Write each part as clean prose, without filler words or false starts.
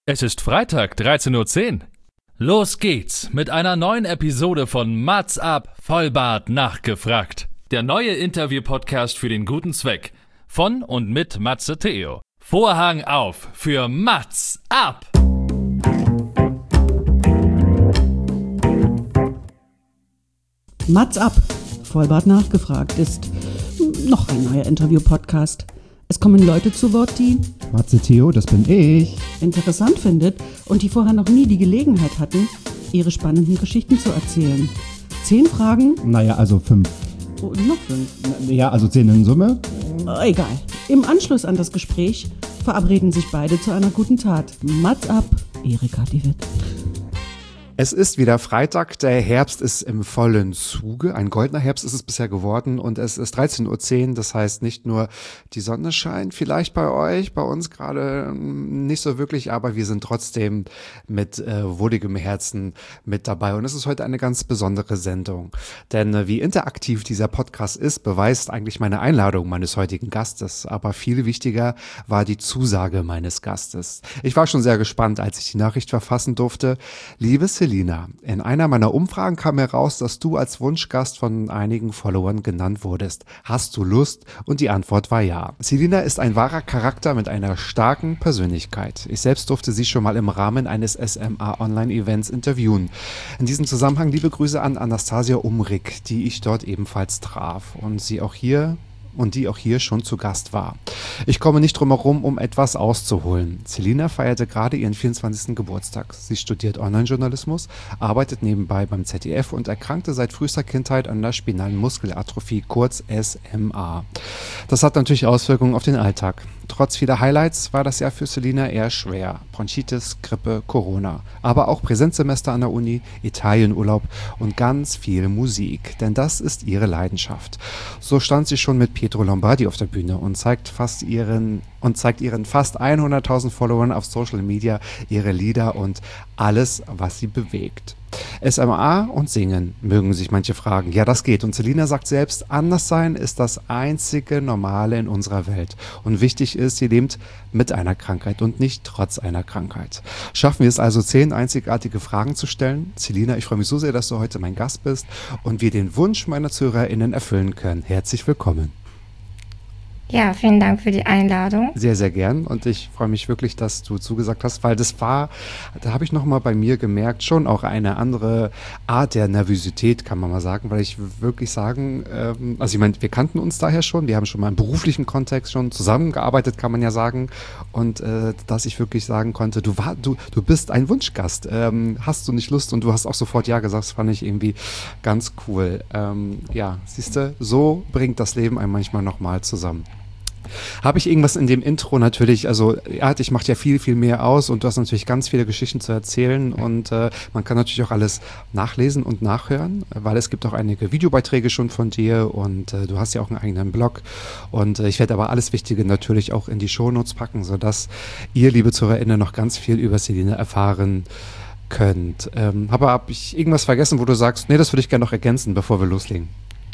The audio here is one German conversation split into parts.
Es ist Freitag, 13:10 Uhr. Los geht's mit einer neuen Episode von Mats ab, Vollbart nachgefragt. Der neue Interview-Podcast für den guten Zweck. Von und mit Matze Theo. Vorhang auf für Mats ab! Mats ab, Vollbart nachgefragt ist noch ein neuer Interview-Podcast. Es kommen Leute zu Wort, die Matze Theo, das bin ich. interessant findet und die vorher noch nie die Gelegenheit hatten, ihre spannenden Geschichten zu erzählen. 10 Fragen? Naja, also 5. Oh, noch 5. Ja, also 10 in Summe. Egal. Im Anschluss an das Gespräch verabreden sich beide zu einer guten Tat. Mats ab, Erika die Witt. Es ist wieder Freitag, der Herbst ist im vollen Zuge. Ein goldener Herbst ist es bisher geworden und es ist 13:10 Uhr. Das heißt, nicht nur die Sonne scheint vielleicht bei euch, bei uns gerade nicht so wirklich, aber wir sind trotzdem mit wohligem Herzen mit dabei. Und es ist heute eine ganz besondere Sendung. Denn wie interaktiv dieser Podcast ist, beweist eigentlich meine Einladung meines heutigen Gastes. Aber viel wichtiger war die Zusage meines Gastes. Ich war schon sehr gespannt, als ich die Nachricht verfassen durfte. Liebes Selina, in einer meiner Umfragen kam heraus, dass du als Wunschgast von einigen Followern genannt wurdest. Hast du Lust? Und die Antwort war ja. Selina ist ein wahrer Charakter mit einer starken Persönlichkeit. Ich selbst durfte sie schon mal im Rahmen eines SMA Online-Events interviewen. In diesem Zusammenhang liebe Grüße an Anastasia Umrig, die ich dort ebenfalls traf und die auch hier schon zu Gast war. Ich komme nicht drum herum, um etwas auszuholen. Selina feierte gerade ihren 24. Geburtstag. Sie studiert Online-Journalismus, arbeitet nebenbei beim ZDF und erkrankte seit frühester Kindheit an der spinalen Muskelatrophie, kurz SMA. Das hat natürlich Auswirkungen auf den Alltag. Trotz vieler Highlights war das Jahr für Selina eher schwer. Bronchitis, Grippe, Corona. Aber auch Präsenzsemester an der Uni, Italienurlaub und ganz viel Musik. Denn das ist ihre Leidenschaft. So stand sie schon mit Pietro Lombardi auf der Bühne und zeigt ihren fast 100.000 Followern auf Social Media ihre Lieder und alles, was sie bewegt. SMA und Singen, mögen sich manche fragen. Ja, das geht. Und Selina sagt selbst, anders sein ist das einzige Normale in unserer Welt. Und wichtig ist, sie lebt mit einer Krankheit und nicht trotz einer Krankheit. Schaffen wir es also, 10 einzigartige Fragen zu stellen? Selina, ich freue mich so sehr, dass du heute mein Gast bist und wir den Wunsch meiner ZuhörerInnen erfüllen können. Herzlich willkommen. Ja, vielen Dank für die Einladung. Sehr, sehr gern und ich freue mich wirklich, dass du zugesagt hast, weil da habe ich nochmal bei mir gemerkt, schon auch eine andere Art der Nervosität, kann man mal sagen, weil ich wirklich sagen, also ich meine, wir kannten uns daher schon, wir haben schon mal im beruflichen Kontext schon zusammengearbeitet, kann man ja sagen und dass ich wirklich sagen konnte, du bist ein Wunschgast, hast du nicht Lust und du hast auch sofort ja gesagt, das fand ich irgendwie ganz cool. Ja, siehst du, so bringt das Leben einen manchmal nochmal zusammen. Habe ich irgendwas in dem Intro natürlich, also ich mache ja viel, viel mehr aus und du hast natürlich ganz viele Geschichten zu erzählen und man kann natürlich auch alles nachlesen und nachhören, weil es gibt auch einige Videobeiträge schon von dir und du hast ja auch einen eigenen Blog und ich werde aber alles Wichtige natürlich auch in die Shownotes packen, sodass ihr, liebe ZuhörerInnen, noch ganz viel über Selina erfahren könnt. Aber habe ich irgendwas vergessen, wo du sagst, nee, das würde ich gerne noch ergänzen, bevor wir loslegen?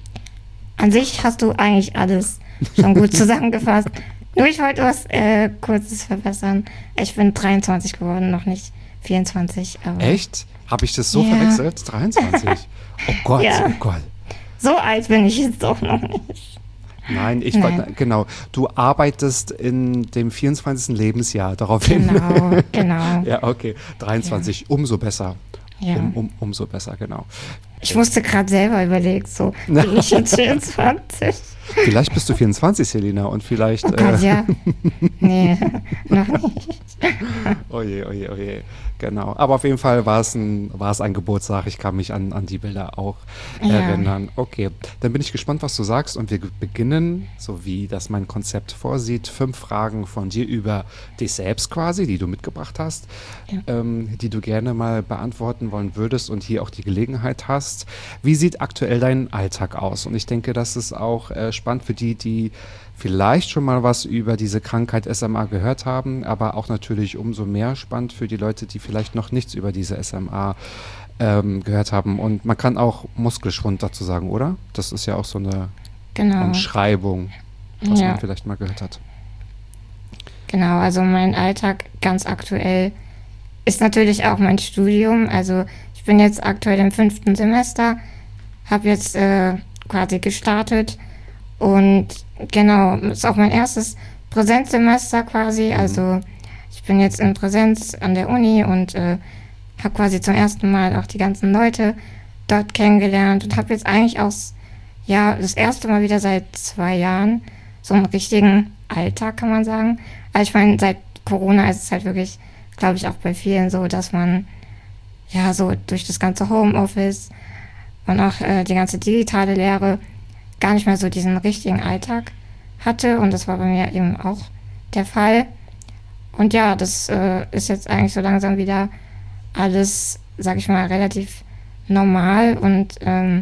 An sich hast du eigentlich alles schon gut zusammengefasst. Nur ich wollte was Kurzes verbessern. Ich bin 23 geworden, noch nicht 24. Aber Echt? Habe ich das so verwechselt? 23? Oh Gott, Ja. oh Gott. So alt bin ich jetzt doch noch nicht. Nein, Nein. Genau. Du arbeitest in dem 24. Lebensjahr daraufhin. Genau. Ja, okay. 23, umso besser. Ja. Umso besser, genau. Ich musste gerade selber überlegen, so bin ich jetzt 24? Vielleicht bist du 24, Selina, und vielleicht... Oh Gott, ja. Nee, noch nicht. Oje, oje, oje. Genau. Aber auf jeden Fall war es ein Geburtstag. Ich kann mich an die Bilder auch erinnern. Okay, dann bin ich gespannt, was du sagst. Und wir beginnen, so wie das mein Konzept vorsieht, 5 Fragen von dir über dich selbst quasi, die du mitgebracht hast, die du gerne mal beantworten wollen würdest und hier auch die Gelegenheit hast. Wie sieht aktuell dein Alltag aus? Und ich denke, das ist auch spannend für die vielleicht schon mal was über diese Krankheit SMA gehört haben, aber auch natürlich umso mehr spannend für die Leute, die vielleicht noch nichts über diese SMA gehört haben. Und man kann auch Muskelschwund dazu sagen, oder? Das ist ja auch so eine Umschreibung, was man vielleicht mal gehört hat. Genau, also mein Alltag ganz aktuell ist natürlich auch mein Studium. Also ich bin jetzt aktuell im 5. Semester, habe jetzt quasi gestartet und genau, ist auch mein erstes Präsenzsemester quasi. Also ich bin jetzt in Präsenz an der Uni und habe quasi zum ersten Mal auch die ganzen Leute dort kennengelernt und habe jetzt eigentlich auch das erste Mal wieder seit 2 Jahren so einen richtigen Alltag, kann man sagen. Also ich meine, seit Corona ist es halt wirklich, glaube ich, auch bei vielen so, dass man ja so durch das ganze Homeoffice und auch die ganze digitale Lehre gar nicht mehr so diesen richtigen Alltag hatte. Und das war bei mir eben auch der Fall. Und ja, das ist jetzt eigentlich so langsam wieder alles, sag ich mal, relativ normal. Und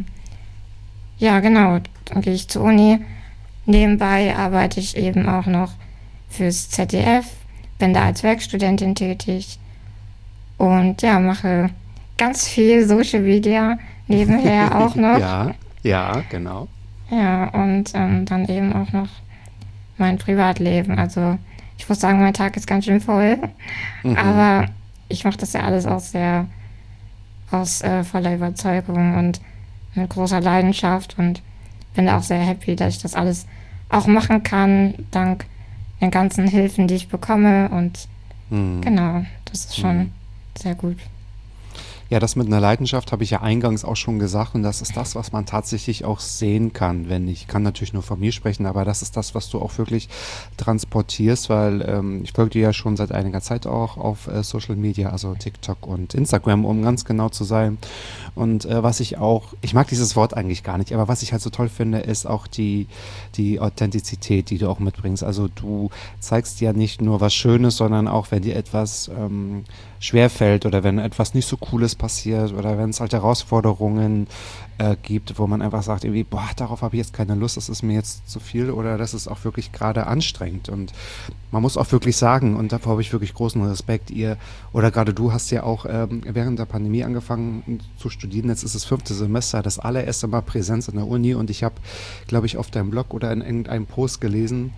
ja, genau, dann gehe ich zur Uni. Nebenbei arbeite ich eben auch noch fürs ZDF, bin da als Werkstudentin tätig und ja, mache ganz viel Social Media nebenher auch noch. Ja, genau. Ja, und dann eben auch noch mein Privatleben. Also ich muss sagen, mein Tag ist ganz schön voll, aber ich mache das ja alles auch sehr aus voller Überzeugung und mit großer Leidenschaft und bin da auch sehr happy, dass ich das alles auch machen kann, dank den ganzen Hilfen, die ich bekomme und genau, das ist schon sehr gut. Ja, das mit einer Leidenschaft habe ich ja eingangs auch schon gesagt und das ist das, was man tatsächlich auch sehen kann, ich kann natürlich nur von mir sprechen, aber das ist das, was du auch wirklich transportierst, weil ich folge dir ja schon seit einiger Zeit auch auf Social Media, also TikTok und Instagram, um ganz genau zu sein. Und ich mag dieses Wort eigentlich gar nicht, aber was ich halt so toll finde, ist auch die Authentizität, die du auch mitbringst. Also du zeigst ja nicht nur was Schönes, sondern auch, wenn dir etwas schwerfällt oder wenn etwas nicht so Cooles passiert oder wenn es halt Herausforderungen gibt, wo man einfach sagt, irgendwie, boah, darauf habe ich jetzt keine Lust, das ist mir jetzt zu viel oder das ist auch wirklich gerade anstrengend. Und man muss auch wirklich sagen, und davor habe ich wirklich großen Respekt, oder gerade du hast ja auch während der Pandemie angefangen zu studieren, jetzt ist es 5. Semester, das allererste Mal Präsenz an der Uni und ich habe, glaube ich, auf deinem Blog oder in irgendeinem Post gelesen,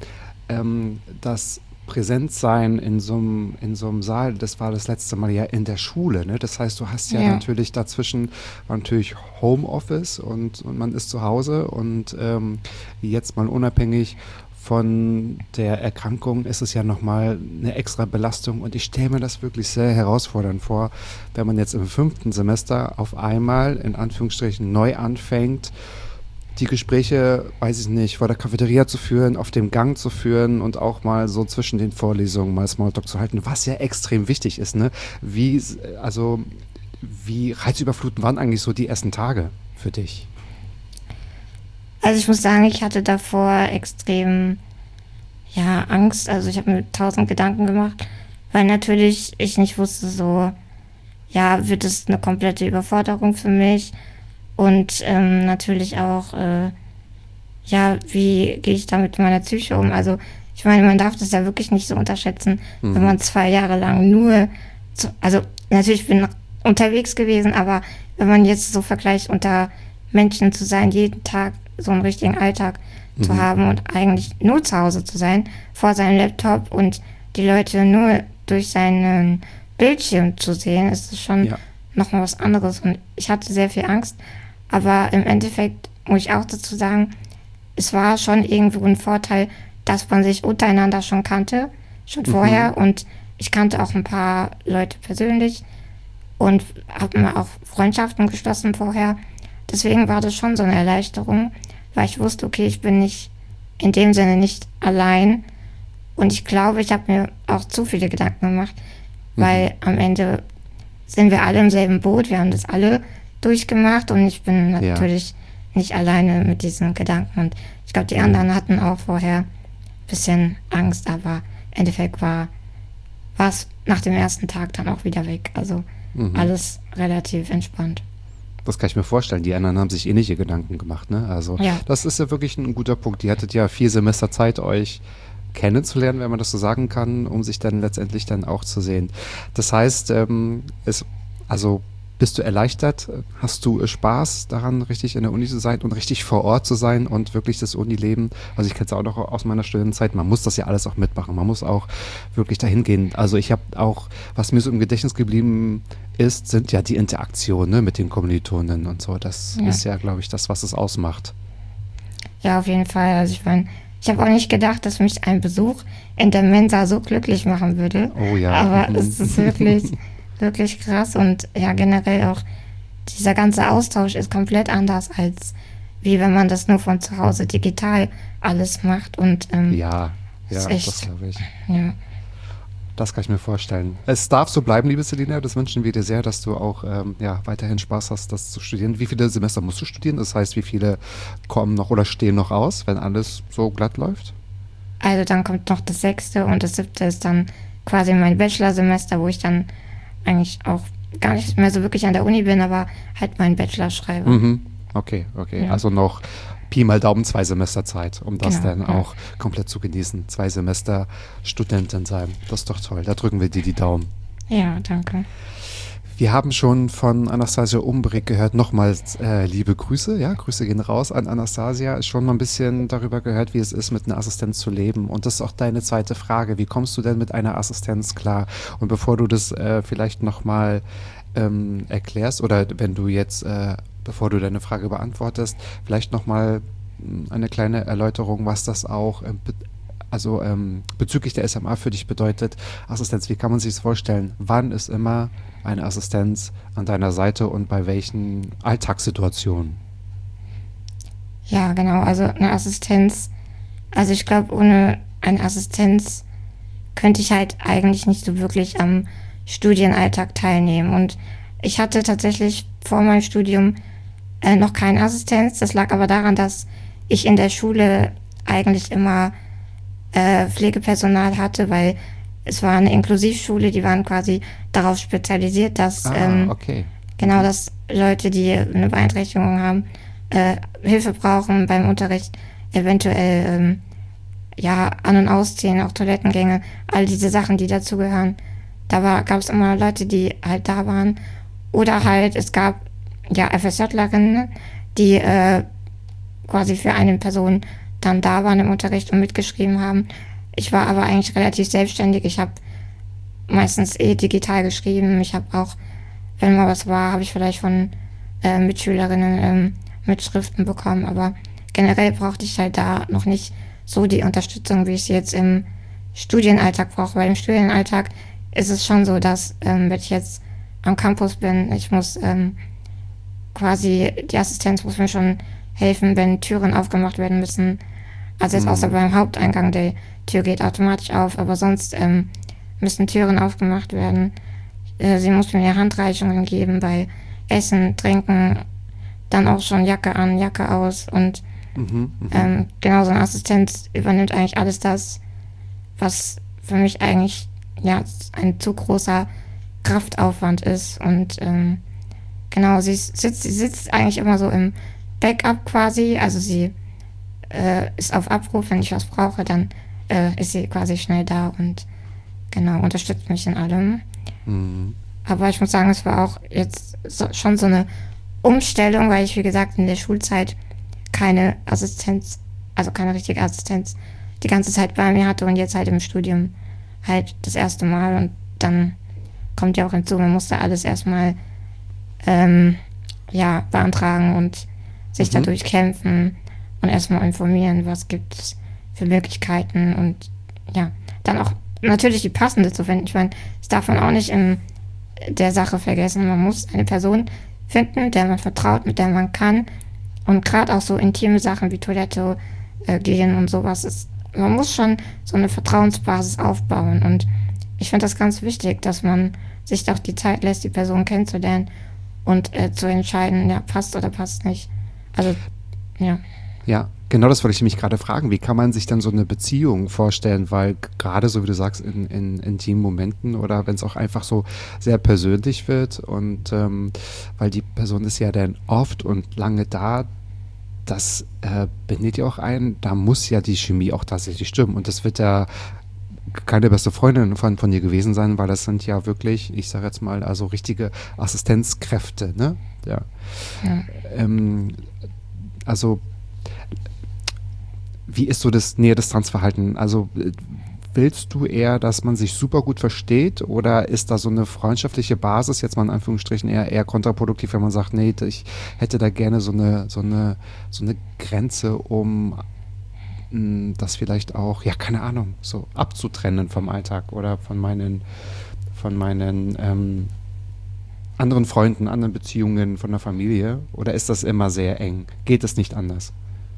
dass Präsenzsein in so einem Saal, das war das letzte Mal ja in der Schule, ne? Das heißt, du hast ja natürlich dazwischen war natürlich Homeoffice und man ist zu Hause und jetzt mal unabhängig von der Erkrankung ist es ja nochmal eine extra Belastung und ich stelle mir das wirklich sehr herausfordernd vor, wenn man jetzt im 5. Semester auf einmal in Anführungsstrichen neu anfängt, die Gespräche, weiß ich nicht, vor der Cafeteria zu führen, auf dem Gang zu führen und auch mal so zwischen den Vorlesungen mal Smalltalk zu halten, was ja extrem wichtig ist, ne? Wie reizüberflutend waren eigentlich so die ersten Tage für dich? Also ich muss sagen, ich hatte davor extrem Angst. Also ich habe mir 1000 Gedanken gemacht, weil natürlich ich nicht wusste, so, wird es eine komplette Überforderung für mich? Und natürlich auch, wie gehe ich da mit meiner Psyche um? Also ich meine, man darf das ja wirklich nicht so unterschätzen, wenn man 2 Jahre lang also natürlich bin ich unterwegs gewesen, aber wenn man jetzt so vergleicht, unter Menschen zu sein, jeden Tag so einen richtigen Alltag zu haben und eigentlich nur zu Hause zu sein, vor seinem Laptop und die Leute nur durch seinen Bildschirm zu sehen, ist es schon nochmal was anderes. Und ich hatte sehr viel Angst. Aber im Endeffekt muss ich auch dazu sagen, es war schon irgendwo ein Vorteil, dass man sich untereinander schon kannte, schon vorher. Und ich kannte auch ein paar Leute persönlich und habe mir auch Freundschaften geschlossen vorher. Deswegen war das schon so eine Erleichterung, weil ich wusste, okay, ich bin in dem Sinne nicht allein. Und ich glaube, ich habe mir auch zu viele Gedanken gemacht, weil am Ende sind wir alle im selben Boot, wir haben das alle durchgemacht und ich bin natürlich nicht alleine mit diesen Gedanken und ich glaube, die anderen hatten auch vorher ein bisschen Angst, aber im Endeffekt war es nach dem ersten Tag dann auch wieder weg, also alles relativ entspannt. Das kann ich mir vorstellen, die anderen haben sich ähnliche Gedanken gemacht, ne? Also das ist ja wirklich ein guter Punkt, ihr hattet ja 4 Semester Zeit, euch kennenzulernen, wenn man das so sagen kann, um sich dann letztendlich dann auch zu sehen. Das heißt, Bist du erleichtert? Hast du Spaß daran, richtig in der Uni zu sein und richtig vor Ort zu sein und wirklich das Unileben? Also ich kenne es auch noch aus meiner Studentenzeit, man muss das ja alles auch mitmachen. Man muss auch wirklich dahin gehen. Also ich habe auch, was mir so im Gedächtnis geblieben ist, sind ja die Interaktionen, ne, mit den Kommilitonen und so. Das ist ja, glaube ich, das, was es ausmacht. Ja, auf jeden Fall. Also ich meine, ich habe auch nicht gedacht, dass mich ein Besuch in der Mensa so glücklich machen würde. Oh ja. Aber es ist wirklich, wirklich krass. Und ja, generell auch dieser ganze Austausch ist komplett anders, als wie wenn man das nur von zu Hause digital alles macht. Und Ja, ist das echt, glaube ich. ja. Das kann ich mir vorstellen. Es darf so bleiben, liebe Selina. Das wünschen wir dir sehr, dass du auch weiterhin Spaß hast, das zu studieren. Wie viele Semester musst du studieren? Das heißt, wie viele kommen noch oder stehen noch aus, wenn alles so glatt läuft? Also dann kommt noch das 6. und das 7. ist dann quasi mein Bachelorsemester, wo ich dann eigentlich auch gar nicht mehr so wirklich an der Uni bin, aber halt meinen Bachelor schreibe. Mhm. Okay. Ja. Also noch Pi mal Daumen 2 Semester Zeit, um das Genau, dann ja. auch komplett zu genießen. 2 Semester Studentin sein. Das ist doch toll. Da drücken wir dir die Daumen. Ja, danke. Wir haben schon von Anastasia Umbrick gehört. Nochmals liebe Grüße. Ja, Grüße gehen raus an Anastasia. Schon mal ein bisschen darüber gehört, wie es ist, mit einer Assistenz zu leben. Und das ist auch deine zweite Frage. Wie kommst du denn mit einer Assistenz klar? Und bevor du das vielleicht nochmal erklärst oder wenn du jetzt, bevor du deine Frage beantwortest, vielleicht nochmal eine kleine Erläuterung, was das auch bezüglich der SMA für dich bedeutet. Assistenz, wie kann man sich das vorstellen? Wann ist immer eine Assistenz an deiner Seite und bei welchen Alltagssituationen? Ja, genau. Also eine Assistenz, also ich glaube, ohne eine Assistenz könnte ich halt eigentlich nicht so wirklich am Studienalltag teilnehmen. Und ich hatte tatsächlich vor meinem Studium noch keine Assistenz. Das lag aber daran, dass ich in der Schule eigentlich immer Pflegepersonal hatte, weil es war eine Inklusivschule, die waren quasi darauf spezialisiert, dass Okay. genau, dass Leute, die eine Beeinträchtigung haben, Hilfe brauchen beim Unterricht, eventuell An- und Ausziehen, auch Toilettengänge, all diese Sachen, die dazugehören. Gab es immer Leute, die halt da waren. Oder halt, es gab FSJlerinnen, die quasi für eine Person dann da waren im Unterricht und mitgeschrieben haben. Ich war aber eigentlich relativ selbstständig. Ich habe meistens digital geschrieben. Ich habe auch, wenn mal was war, habe ich vielleicht von Mitschülerinnen Mitschriften bekommen. Aber generell brauchte ich halt da noch nicht so die Unterstützung, wie ich sie jetzt im Studienalltag brauche. Weil im Studienalltag ist es schon so, dass wenn ich jetzt am Campus bin, ich muss quasi, die Assistenz muss mir schon helfen, wenn Türen aufgemacht werden müssen. Also jetzt außer beim Haupteingang, die Tür geht automatisch auf, aber sonst müssen Türen aufgemacht werden. Sie muss mir Handreichungen geben bei Essen, Trinken, dann auch schon Jacke an, Jacke aus und genau, so eine Assistenz übernimmt eigentlich alles das, was für mich eigentlich ein zu großer Kraftaufwand ist und genau, sie sitzt eigentlich immer so im Backup quasi, also sie ist auf Abruf, wenn ich was brauche, dann ist sie quasi schnell da und genau, unterstützt mich in allem. Aber ich muss sagen, es war auch jetzt schon so eine Umstellung, weil ich, wie gesagt, in der Schulzeit keine Assistenz, also keine richtige Assistenz, die ganze Zeit bei mir hatte und jetzt halt im Studium halt das erste Mal und dann kommt ja auch hinzu, man musste alles erstmal beantragen und sich dadurch kämpfen und erstmal informieren, was gibt es für Möglichkeiten und dann auch natürlich die passende zu finden. Ich meine, das darf man auch nicht in der Sache vergessen. Man muss eine Person finden, der man vertraut, mit der man kann und gerade auch so intime Sachen wie Toilette gehen und sowas man muss schon so eine Vertrauensbasis aufbauen und ich finde das ganz wichtig, dass man sich auch die Zeit lässt, die Person kennenzulernen und zu entscheiden, passt oder passt nicht. Also, ja. Ja, genau das wollte ich mich gerade fragen. Wie kann man sich dann so eine Beziehung vorstellen? Weil gerade, so wie du sagst, in intimen Momenten oder wenn es auch einfach so sehr persönlich wird und weil die Person ist ja dann oft und lange da, das bindet ja auch ein, da muss ja die Chemie auch tatsächlich stimmen und das wird ja keine beste Freundin von dir gewesen sein, weil das sind ja wirklich, ich sage jetzt mal, also richtige Assistenzkräfte, ne? Ja. Also, wie ist so das Nähe-Distanz-Verhalten? Also, willst du eher, dass man sich super gut versteht oder ist da so eine freundschaftliche Basis, jetzt mal in Anführungsstrichen eher kontraproduktiv, wenn man sagt, nee, ich hätte da gerne so eine Grenze, um das vielleicht auch, ja, keine Ahnung, so abzutrennen vom Alltag oder von meinen anderen Freunden, anderen Beziehungen, von der Familie? Oder ist das immer sehr eng? Geht es nicht anders?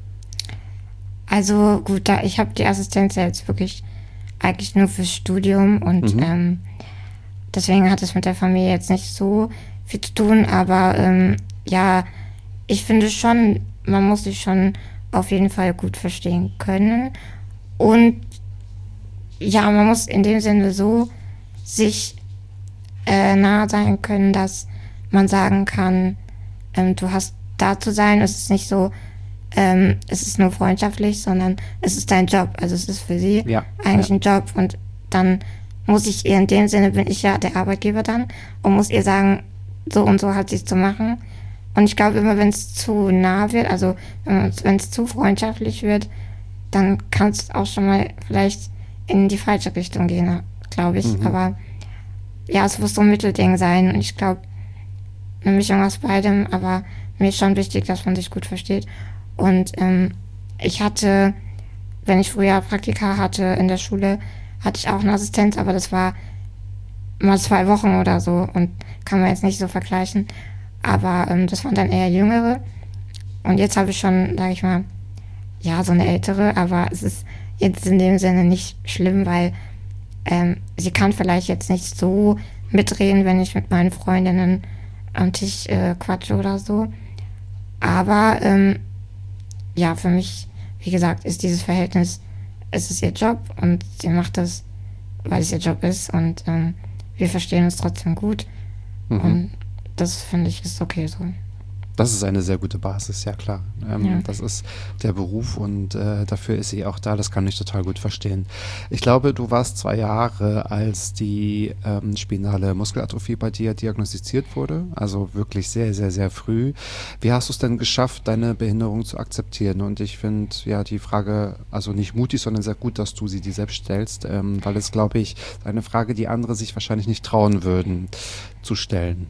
Also gut, ich habe die Assistenz ja jetzt wirklich eigentlich nur fürs Studium und deswegen hat es mit der Familie jetzt nicht so viel zu tun, aber ja, ich finde schon, man muss sich schon auf jeden Fall gut verstehen können und ja, man muss in dem Sinne so sich nahe sein können, dass man sagen kann, du hast da zu sein, es ist nicht so, es ist nur freundschaftlich, sondern es ist dein Job. Also es ist für sie eigentlich ein Job und dann muss ich ihr, in dem Sinne bin ich ja der Arbeitgeber dann und muss ihr sagen, so und so hat sie es zu machen. Und ich glaube immer, wenn es zu nah wird, also wenn es zu freundschaftlich wird, dann kann es auch schon mal vielleicht in die falsche Richtung gehen, glaube ich. Aber ja, es muss so ein Mittelding sein und ich glaube, eine Mischung aus beidem, aber mir ist schon wichtig, dass man sich gut versteht. Und ich hatte, wenn ich früher Praktika hatte in der Schule, hatte ich auch eine Assistenz, aber das war mal 2 Wochen oder so und kann man jetzt nicht so vergleichen. Aber das waren dann eher Jüngere. Und jetzt habe ich schon, sage ich mal, ja, so eine Ältere, aber es ist jetzt in dem Sinne nicht schlimm, weil sie kann vielleicht jetzt nicht so mitreden, wenn ich mit meinen Freundinnen am Tisch quatsche oder so. Aber ja, für mich, wie gesagt, ist dieses Verhältnis, es ist ihr Job und sie macht das, weil es ihr Job ist und wir verstehen uns trotzdem gut und das finde ich ist okay so. Das ist eine sehr gute Basis, ja klar. Das ist der Beruf und dafür ist sie auch da, das kann ich total gut verstehen. Ich glaube, du warst 2 Jahre, als die spinale Muskelatrophie bei dir diagnostiziert wurde, also wirklich sehr, sehr, sehr früh. Wie hast du es denn geschafft, deine Behinderung zu akzeptieren? Und ich finde ja die Frage, also nicht mutig, sondern sehr gut, dass du sie dir selbst stellst, weil es, glaube ich, eine Frage, die andere sich wahrscheinlich nicht trauen würden, zu stellen.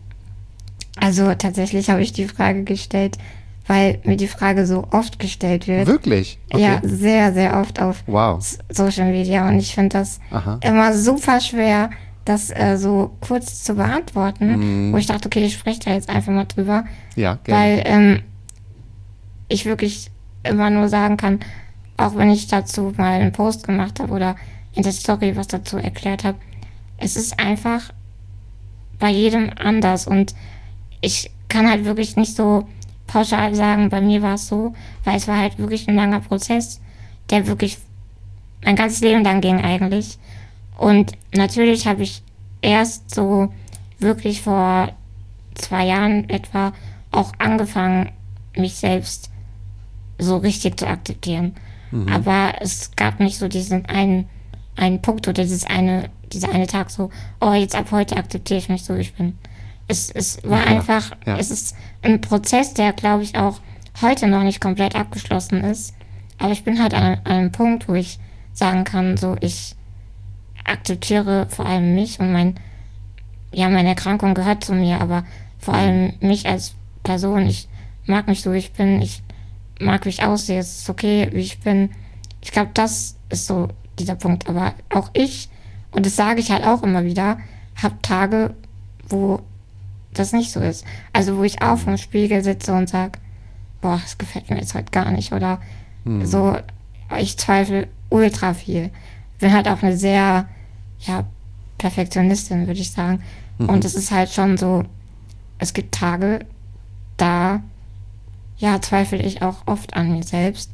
Also tatsächlich habe ich die Frage gestellt, weil mir die Frage so oft gestellt wird. Wirklich? Okay. Ja, sehr, sehr oft auf Social Media und ich finde das immer super schwer, das so kurz zu beantworten, wo ich dachte, okay, ich spreche da jetzt einfach mal drüber, gerne. Weil ich wirklich immer nur sagen kann, auch wenn ich dazu mal einen Post gemacht habe oder in der Story was dazu erklärt habe, es ist einfach bei jedem anders und ich kann halt wirklich nicht so pauschal sagen, bei mir war es so, weil es war halt wirklich ein langer Prozess, der wirklich mein ganzes Leben lang ging eigentlich. Und natürlich habe ich erst so wirklich vor 2 Jahren etwa auch angefangen, mich selbst so richtig zu akzeptieren. Aber es gab nicht so diesen einen Punkt oder dieser eine Tag so, oh, jetzt ab heute akzeptiere ich mich so, wie ich bin. Es war einfach, es ist ein Prozess, der, glaube ich, auch heute noch nicht komplett abgeschlossen ist. Aber ich bin halt an einem Punkt, wo ich sagen kann, so, ich akzeptiere vor allem mich und meine Erkrankung gehört zu mir, aber vor allem mich als Person. Ich mag mich so, wie ich bin. Ich mag, wie ich aussehe. Es ist okay, wie ich bin. Ich glaube, das ist so dieser Punkt. Aber auch ich, und das sage ich halt auch immer wieder, habe Tage, wo das nicht so ist. Also wo ich auch vorm Spiegel sitze und sage, boah, das gefällt mir jetzt heute gar nicht. Oder so, ich zweifle ultra viel. Bin halt auch eine sehr, Perfektionistin, würde ich sagen. Und es ist halt schon so, es gibt Tage, da, zweifle ich auch oft an mir selbst.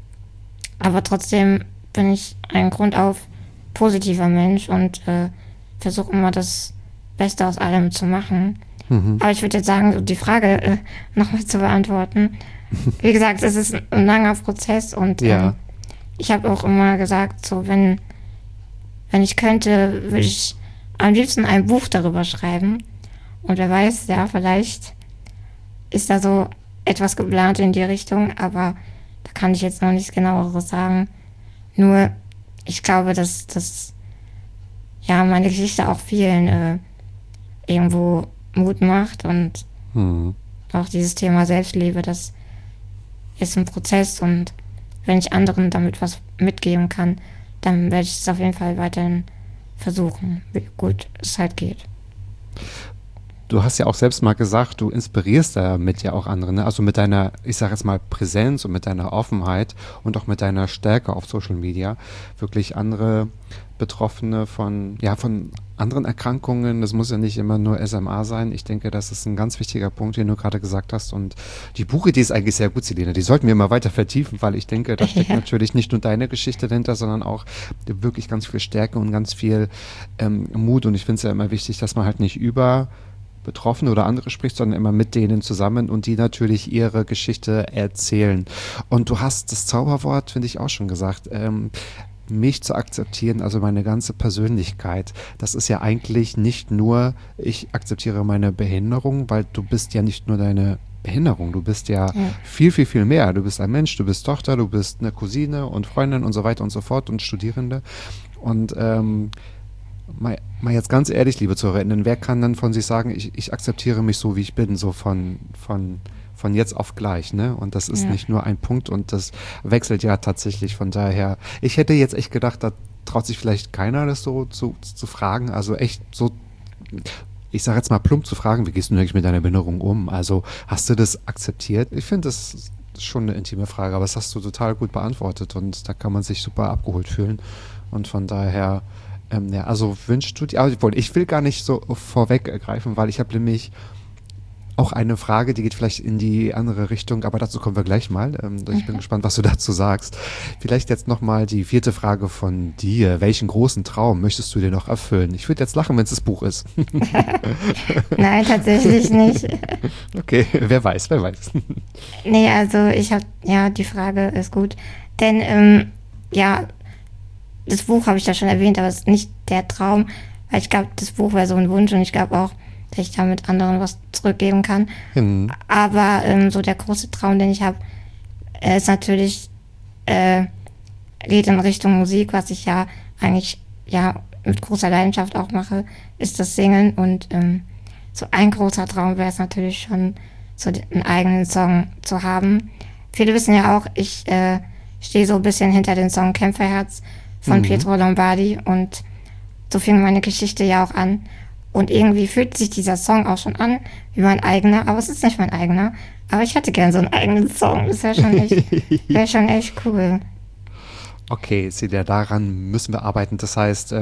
Aber trotzdem bin ich ein grundauf positiver Mensch und versuche immer das Beste aus allem zu machen. Aber ich würde jetzt sagen, so die Frage nochmal zu beantworten. Wie gesagt, es ist ein langer Prozess und ich habe auch immer gesagt, so wenn wenn ich könnte, würde ich am liebsten ein Buch darüber schreiben. Und wer weiß, ja, vielleicht ist da so etwas geplant in die Richtung, aber da kann ich jetzt noch nichts genaueres sagen. Nur, ich glaube, dass ja, meine Geschichte auch vielen irgendwo Mut macht und auch dieses Thema Selbstliebe, das ist ein Prozess und wenn ich anderen damit was mitgeben kann, dann werde ich es auf jeden Fall weiterhin versuchen, wie gut es halt geht. Du hast ja auch selbst mal gesagt, du inspirierst damit ja auch andere, ne? Also mit deiner, ich sage jetzt mal, Präsenz und mit deiner Offenheit und auch mit deiner Stärke auf Social Media wirklich andere Betroffene von anderen Erkrankungen, das muss ja nicht immer nur SMA sein. Ich denke, das ist ein ganz wichtiger Punkt, den du gerade gesagt hast. Und die Buchidee ist eigentlich sehr gut, Selina. Die sollten wir mal weiter vertiefen, weil ich denke, da steckt natürlich nicht nur deine Geschichte dahinter, sondern auch wirklich ganz viel Stärke und ganz viel Mut. Und ich finde es ja immer wichtig, dass man halt nicht über Betroffene oder andere spricht, sondern immer mit denen zusammen und die natürlich ihre Geschichte erzählen. Und du hast das Zauberwort, finde ich, auch schon gesagt, mich zu akzeptieren, also meine ganze Persönlichkeit. Das ist ja eigentlich nicht nur, ich akzeptiere meine Behinderung, weil du bist ja nicht nur deine Behinderung, du bist ja viel, viel, viel mehr. Du bist ein Mensch, du bist Tochter, du bist eine Cousine und Freundin und so weiter und so fort und Studierende. Und mal jetzt ganz ehrlich, liebe ZuhörerInnen, wer kann dann von sich sagen, ich akzeptiere mich so, wie ich bin, so von jetzt auf gleich, ne? Und das ist nicht nur ein Punkt und das wechselt ja tatsächlich, von daher, ich hätte jetzt echt gedacht, da traut sich vielleicht keiner, das so zu fragen, also echt so, ich sage jetzt mal plump zu fragen, wie gehst du eigentlich mit deiner Behinderung um? Also hast du das akzeptiert? Ich finde, das ist schon eine intime Frage, aber das hast du total gut beantwortet und da kann man sich super abgeholt fühlen und von daher also wünschst du dir, ich will gar nicht so vorweggreifen, weil ich habe nämlich auch eine Frage, die geht vielleicht in die andere Richtung, aber dazu kommen wir gleich mal. Ich bin gespannt, was du dazu sagst. Vielleicht jetzt nochmal die 4. Frage von dir. Welchen großen Traum möchtest du dir noch erfüllen? Ich würde jetzt lachen, wenn es das Buch ist. Nein, tatsächlich nicht. Okay, wer weiß. Nee, also die Frage ist gut. Denn, das Buch habe ich ja schon erwähnt, aber es ist nicht der Traum, weil ich glaube, das Buch wäre so ein Wunsch und ich glaube auch, dass ich damit anderen was zurückgeben kann. Aber so der große Traum, den ich habe, ist natürlich, geht in Richtung Musik, was ich ja eigentlich mit großer Leidenschaft auch mache, ist das Singen und so ein großer Traum wäre es natürlich schon, so einen eigenen Song zu haben. Viele wissen ja auch, ich stehe so ein bisschen hinter dem Song Kämpferherz von Pietro Lombardi und so fing meine Geschichte ja auch an. Und irgendwie fühlt sich dieser Song auch schon an wie mein eigener, aber es ist nicht mein eigener. Aber ich hätte gern so einen eigenen Song. Das wäre schon echt cool. Okay, Celia, daran müssen wir arbeiten. Das heißt,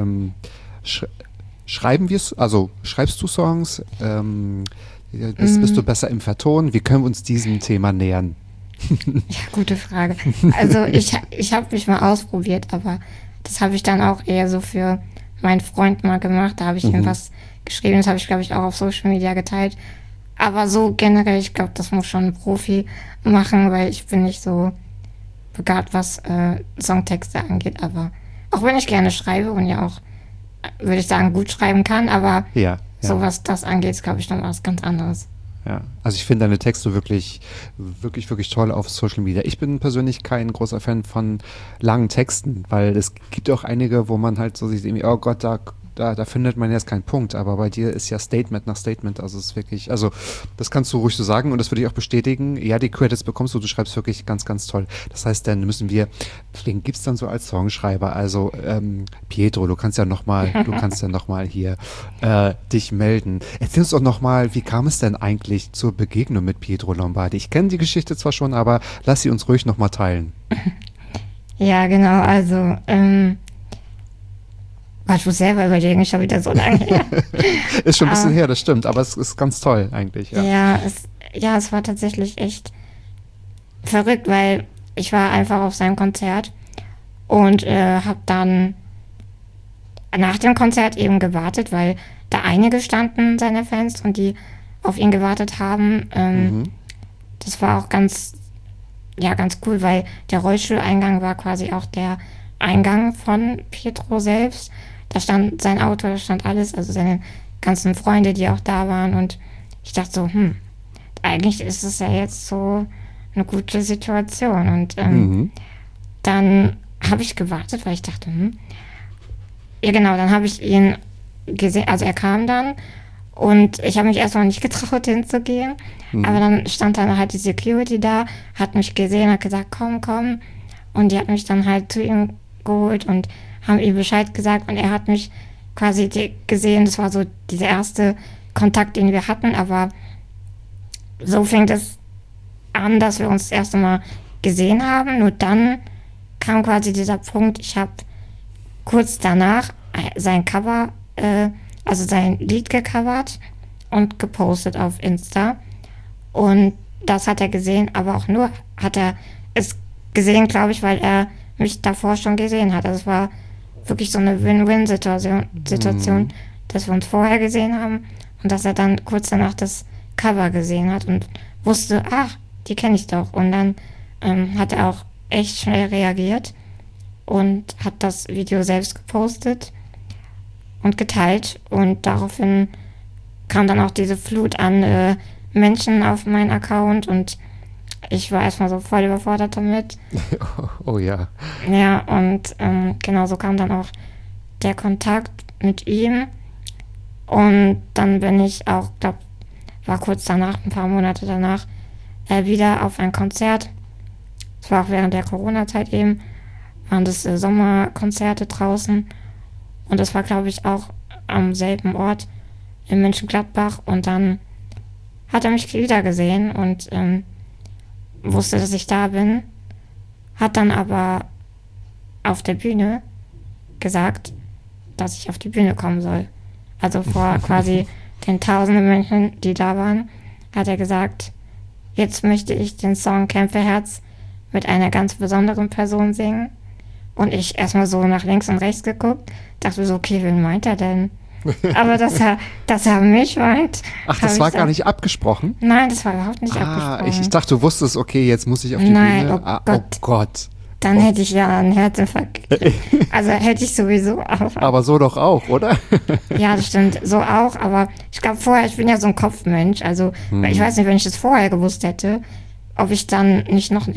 schreibst du Songs? Bist du besser im Vertonen? Wie können wir uns diesem Thema nähern? Ja, gute Frage. Also ich habe mich mal ausprobiert, aber das habe ich dann auch eher so für meinen Freund mal gemacht. Da habe ich ihm was geschrieben, das habe ich, glaube ich, auch auf Social Media geteilt. Aber so generell, ich glaube, das muss schon ein Profi machen, weil ich bin nicht so begabt, was Songtexte angeht. Aber auch wenn ich gerne schreibe und ja auch, würde ich sagen, gut schreiben kann, aber so was das angeht, ist, glaube ich, noch was ganz anderes. Ja, also ich finde deine Texte wirklich, wirklich, wirklich toll auf Social Media. Ich bin persönlich kein großer Fan von langen Texten, weil es gibt auch einige, wo man halt so sieht, oh Gott, da findet man jetzt keinen Punkt, aber bei dir ist ja Statement nach Statement, also es ist wirklich, also das kannst du ruhig so sagen und das würde ich auch bestätigen. Ja, die Credits bekommst du schreibst wirklich ganz, ganz toll. Das heißt, dann wen gibt's dann so als Songschreiber? Also Pietro, du kannst ja noch mal hier dich melden. Erzähl uns doch noch mal, wie kam es denn eigentlich zur Begegnung mit Pietro Lombardi? Ich kenne die Geschichte zwar schon, aber lass sie uns ruhig noch mal teilen. Ja, genau, also ich muss selber überlegen, schon wieder so lange her. Ist schon ein bisschen her, das stimmt, aber es ist ganz toll eigentlich. Ja, es war tatsächlich echt verrückt, weil ich war einfach auf seinem Konzert und habe dann nach dem Konzert eben gewartet, weil da einige standen, seine Fans, und die auf ihn gewartet haben. Das war auch ganz cool, weil der Rollstuhleingang war quasi auch der Eingang von Pietro selbst. da stand sein Auto, da stand alles, also seine ganzen Freunde, die auch da waren. Und ich dachte so, eigentlich ist es ja jetzt so eine gute Situation. Und dann habe ich gewartet, weil ich dachte, ja genau, dann habe ich ihn gesehen, also er kam dann und ich habe mich erstmal nicht getraut hinzugehen, aber dann stand dann halt die Security da, hat mich gesehen, hat gesagt, komm, und die hat mich dann halt zu ihm geholt und haben ihm Bescheid gesagt und er hat mich quasi gesehen, das war so dieser erste Kontakt, den wir hatten, aber so fing es an, dass wir uns das erste Mal gesehen haben, nur dann kam quasi dieser Punkt, ich habe kurz danach sein Cover, also sein Lied gecovert und gepostet auf Insta. Und das hat er gesehen, aber auch nur hat er es gesehen, glaube ich, weil er mich davor schon gesehen hat. Also es war wirklich so eine Win-Win-Situation, dass wir uns vorher gesehen haben und dass er dann kurz danach das Cover gesehen hat und wusste, die kenne ich doch. Und dann hat er auch echt schnell reagiert und hat das Video selbst gepostet und geteilt. Und daraufhin kam dann auch diese Flut an Menschen auf meinen Account und ich war erstmal so voll überfordert damit. Oh ja. Ja, und genau so kam dann auch der Kontakt mit ihm. Und dann bin ich auch, glaube, war kurz danach, ein paar Monate danach, wieder auf ein Konzert. Es war auch während der Corona-Zeit eben, waren das Sommerkonzerte draußen. Und das war, glaube ich, auch am selben Ort in Mönchengladbach. Und dann hat er mich wieder gesehen und wusste, dass ich da bin. Hat dann aber auf der Bühne gesagt, dass ich auf die Bühne kommen soll. Also vor quasi den tausenden Menschen, die da waren, hat er gesagt, jetzt möchte ich den Song Kämpferherz mit einer ganz besonderen Person singen. Und ich erstmal so nach links und rechts geguckt, dachte so, okay, wen meint er denn? Aber dass er mich meint. Ach, das war gar nicht abgesprochen? Nein, das war überhaupt nicht abgesprochen. Ich dachte, du wusstest, okay, jetzt muss ich auf die Bühne. Oh Gott. Dann hätte ich ja einen Herzinfarkt. Also hätte ich sowieso auch. Aber so doch auch, oder? Ja, das stimmt. So auch. Aber ich glaube vorher, ich bin ja so ein Kopfmensch. Also ich weiß nicht, wenn ich das vorher gewusst hätte, ob ich dann nicht noch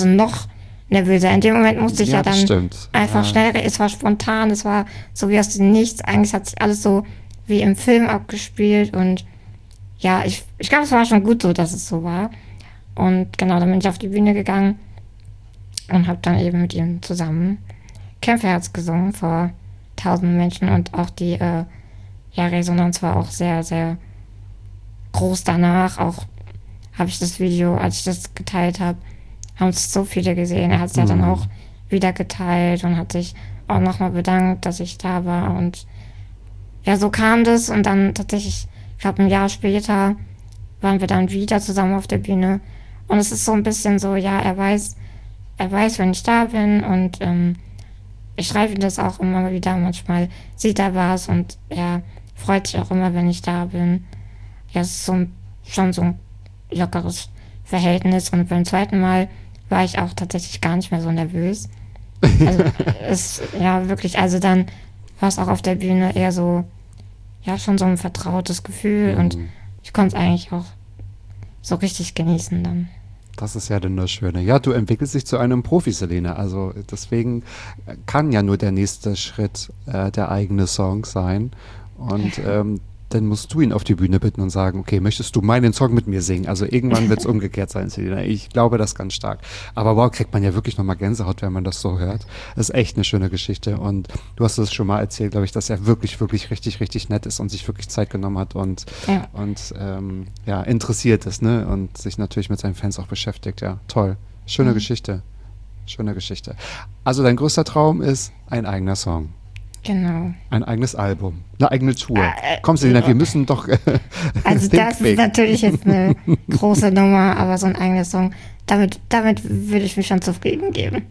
nervöser. In dem Moment musste ich ja dann einfach schnell, es war spontan, es war so wie aus dem Nichts. Eigentlich hat sich alles so wie im Film abgespielt und ja, ich glaube, es war schon gut so, dass es so war. Und genau, dann bin ich auf die Bühne gegangen und habe dann eben mit ihm zusammen Kämpferherz gesungen vor tausenden Menschen und auch die Resonanz war auch sehr, sehr groß danach. Auch habe ich das Video, als ich das geteilt habe, haben es so viele gesehen. Er hat es ja dann auch wieder geteilt und hat sich auch nochmal bedankt, dass ich da war. Und ja, so kam das. Und dann tatsächlich, ich glaube, ein Jahr später waren wir dann wieder zusammen auf der Bühne. Und es ist so ein bisschen so, ja, er weiß, wenn ich da bin. Und ich schreibe ihm das auch immer wieder. Manchmal sieht er was und er freut sich auch immer, wenn ich da bin. Ja, es ist schon so ein lockeres Verhältnis. Und beim zweiten Mal war ich auch tatsächlich gar nicht mehr so nervös. Also wirklich, also dann war es auch auf der Bühne eher so, ja, schon so ein vertrautes Gefühl und ich konnte es eigentlich auch so richtig genießen dann. Das ist ja dann das Schöne. Ja, du entwickelst dich zu einem Profi, Selene. Also deswegen kann ja nur der nächste Schritt der eigene Song sein. Und dann musst du ihn auf die Bühne bitten und sagen, okay, möchtest du meinen Song mit mir singen? Also irgendwann wird es umgekehrt sein, Selene. Ich glaube das ganz stark. Aber wow, kriegt man ja wirklich nochmal Gänsehaut, wenn man das so hört. Das ist echt eine schöne Geschichte. Und du hast es schon mal erzählt, glaube ich, dass er wirklich, wirklich richtig, richtig nett ist und sich wirklich Zeit genommen hat und interessiert ist, ne? Und sich natürlich mit seinen Fans auch beschäftigt. Ja, toll. Schöne Geschichte. Schöne Geschichte. Also dein größter Traum ist ein eigener Song. Genau. Ein eigenes Album, eine eigene Tour. Komm, Selina, wir müssen doch. Also das ist natürlich jetzt eine große Nummer, aber so ein eigener Song, damit würde ich mich schon zufrieden geben.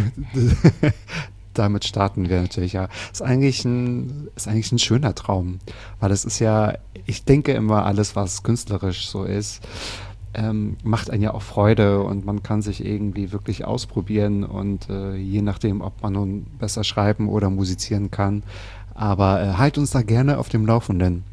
Damit starten wir natürlich, ja. Ist eigentlich ein schöner Traum, weil es ist ja, ich denke immer, alles, was künstlerisch so ist, macht einen ja auch Freude und man kann sich irgendwie wirklich ausprobieren und je nachdem, ob man nun besser schreiben oder musizieren kann, Aber halt uns da gerne auf dem Laufenden.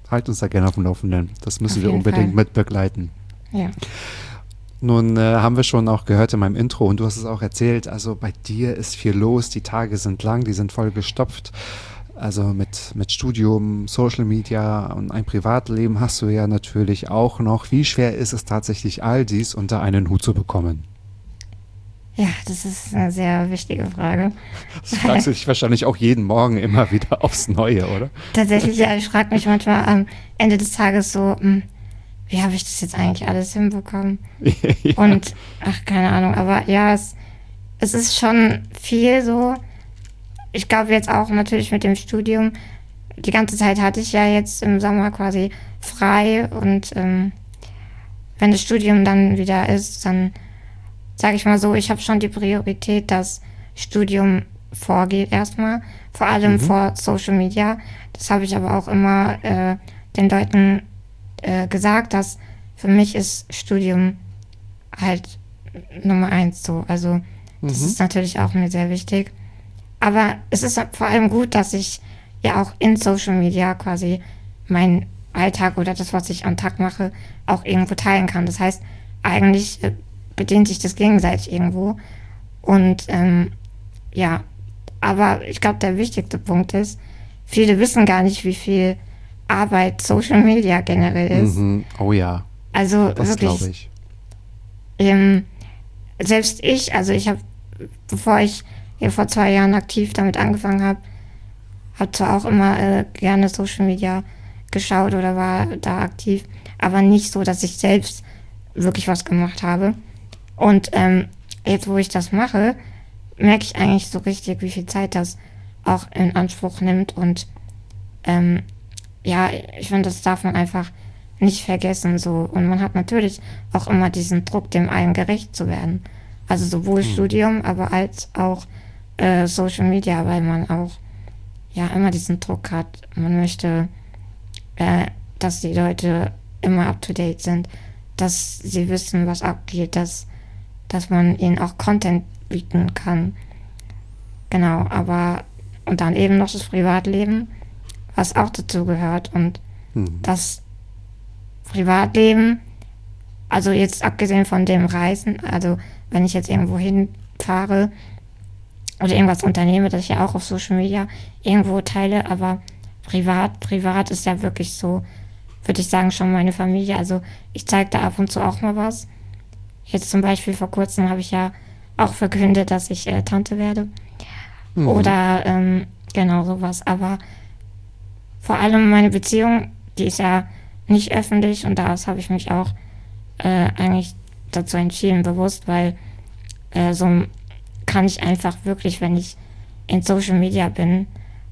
Das müssen Auf wir jeden unbedingt Fall. mit begleiten. Ja. Nun haben wir schon auch gehört in meinem Intro und du hast es auch erzählt, also bei dir ist viel los, die Tage sind lang, die sind voll gestopft. Also mit Studium, Social Media und ein Privatleben hast du ja natürlich auch noch. Wie schwer ist es tatsächlich, all dies unter einen Hut zu bekommen? Ja, das ist eine sehr wichtige Frage. Das fragst du dich wahrscheinlich auch jeden Morgen immer wieder aufs Neue, oder? Tatsächlich, ja, ich frage mich manchmal am Ende des Tages so, wie habe ich das jetzt eigentlich alles hinbekommen? Ja. Und, ach, keine Ahnung, aber ja, es ist schon viel so. Ich glaube jetzt auch natürlich mit dem Studium, die ganze Zeit hatte ich ja jetzt im Sommer quasi frei und wenn das Studium dann wieder ist, dann sage ich mal so, ich habe schon die Priorität, dass Studium vorgeht erstmal, vor allem vor Social Media. Das habe ich aber auch immer den Leuten gesagt, dass für mich ist Studium halt Nummer 1 so. Also das ist natürlich auch mir sehr wichtig. Aber es ist vor allem gut, dass ich ja auch in Social Media quasi meinen Alltag oder das, was ich am Tag mache, auch irgendwo teilen kann. Das heißt, eigentlich bedient sich das gegenseitig irgendwo. Und ja, aber ich glaube, der wichtigste Punkt ist, viele wissen gar nicht, wie viel Arbeit Social Media generell ist. Oh ja, Also das glaube wirklich, ich. Selbst ich habe, bevor ich hier vor 2 Jahren aktiv damit angefangen habe, habe zwar auch immer gerne Social Media geschaut oder war da aktiv, aber nicht so, dass ich selbst wirklich was gemacht habe. Und jetzt, wo ich das mache, merke ich eigentlich so richtig, wie viel Zeit das auch in Anspruch nimmt. Und ja, ich finde, das darf man einfach nicht vergessen. So. Und man hat natürlich auch immer diesen Druck, dem allen gerecht zu werden. Also sowohl Studium, aber als auch Social Media, weil man auch ja immer diesen Druck hat. Man möchte, dass die Leute immer up to date sind, dass sie wissen, was abgeht, dass man ihnen auch Content bieten kann. Genau, aber und dann eben noch das Privatleben, was auch dazu gehört. Und das Privatleben, also jetzt abgesehen von dem Reisen, also wenn ich jetzt irgendwo hinfahre oder irgendwas unternehme, das ich ja auch auf Social Media irgendwo teile, aber privat ist ja wirklich so, würde ich sagen, schon meine Familie. Also ich zeige da ab und zu auch mal was. Jetzt zum Beispiel vor kurzem habe ich ja auch verkündet, dass ich Tante werde. Oder genau sowas. Aber vor allem meine Beziehung, die ist ja nicht öffentlich und daraus habe ich mich auch eigentlich dazu entschieden, bewusst, weil so kann ich einfach wirklich, wenn ich in Social Media bin,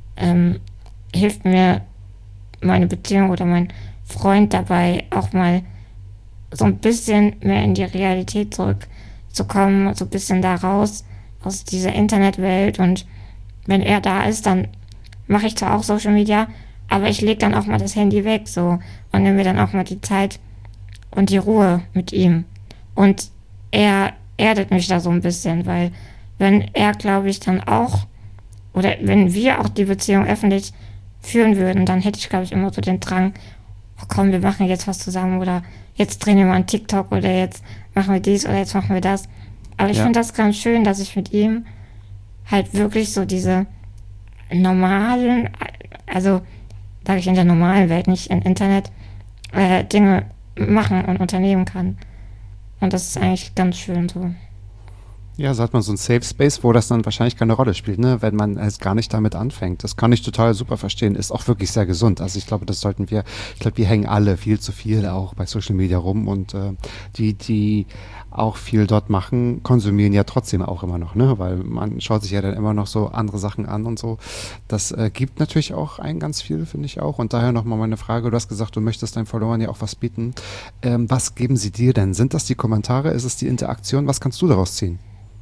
hilft mir meine Beziehung oder mein Freund dabei, auch mal so ein bisschen mehr in die Realität zurückzukommen, so ein bisschen da raus aus dieser Internetwelt. Und wenn er da ist, dann mache ich zwar auch Social Media, aber ich lege dann auch mal das Handy weg so und nehme mir dann auch mal die Zeit und die Ruhe mit ihm. Und er erdet mich da so ein bisschen, weil wenn er, glaube ich, dann auch, oder wenn wir auch die Beziehung öffentlich führen würden, dann hätte ich, glaube ich, immer so den Drang, oh komm, wir machen jetzt was zusammen oder jetzt drehen wir mal einen TikTok oder jetzt machen wir dies oder jetzt machen wir das. Aber ich finde das ganz schön, dass ich mit ihm halt wirklich so diese normalen, also sage ich in der normalen Welt, nicht im Internet, Dinge machen und unternehmen kann. Und das ist eigentlich ganz schön so. Ja, so hat man so ein Safe Space, wo das dann wahrscheinlich keine Rolle spielt, ne? Wenn man erst gar nicht damit anfängt. Das kann ich total super verstehen. Ist auch wirklich sehr gesund. Also ich glaube, wir hängen alle viel zu viel auch bei Social Media rum und die auch viel dort machen, konsumieren ja trotzdem auch immer noch, ne? Weil man schaut sich ja dann immer noch so andere Sachen an und so. Das gibt natürlich auch ein ganz viel, finde ich auch. Und daher nochmal meine Frage, du hast gesagt, du möchtest deinen Followern ja auch was bieten. Was geben sie dir denn? Sind das die Kommentare? Ist es die Interaktion? Was kannst du daraus ziehen?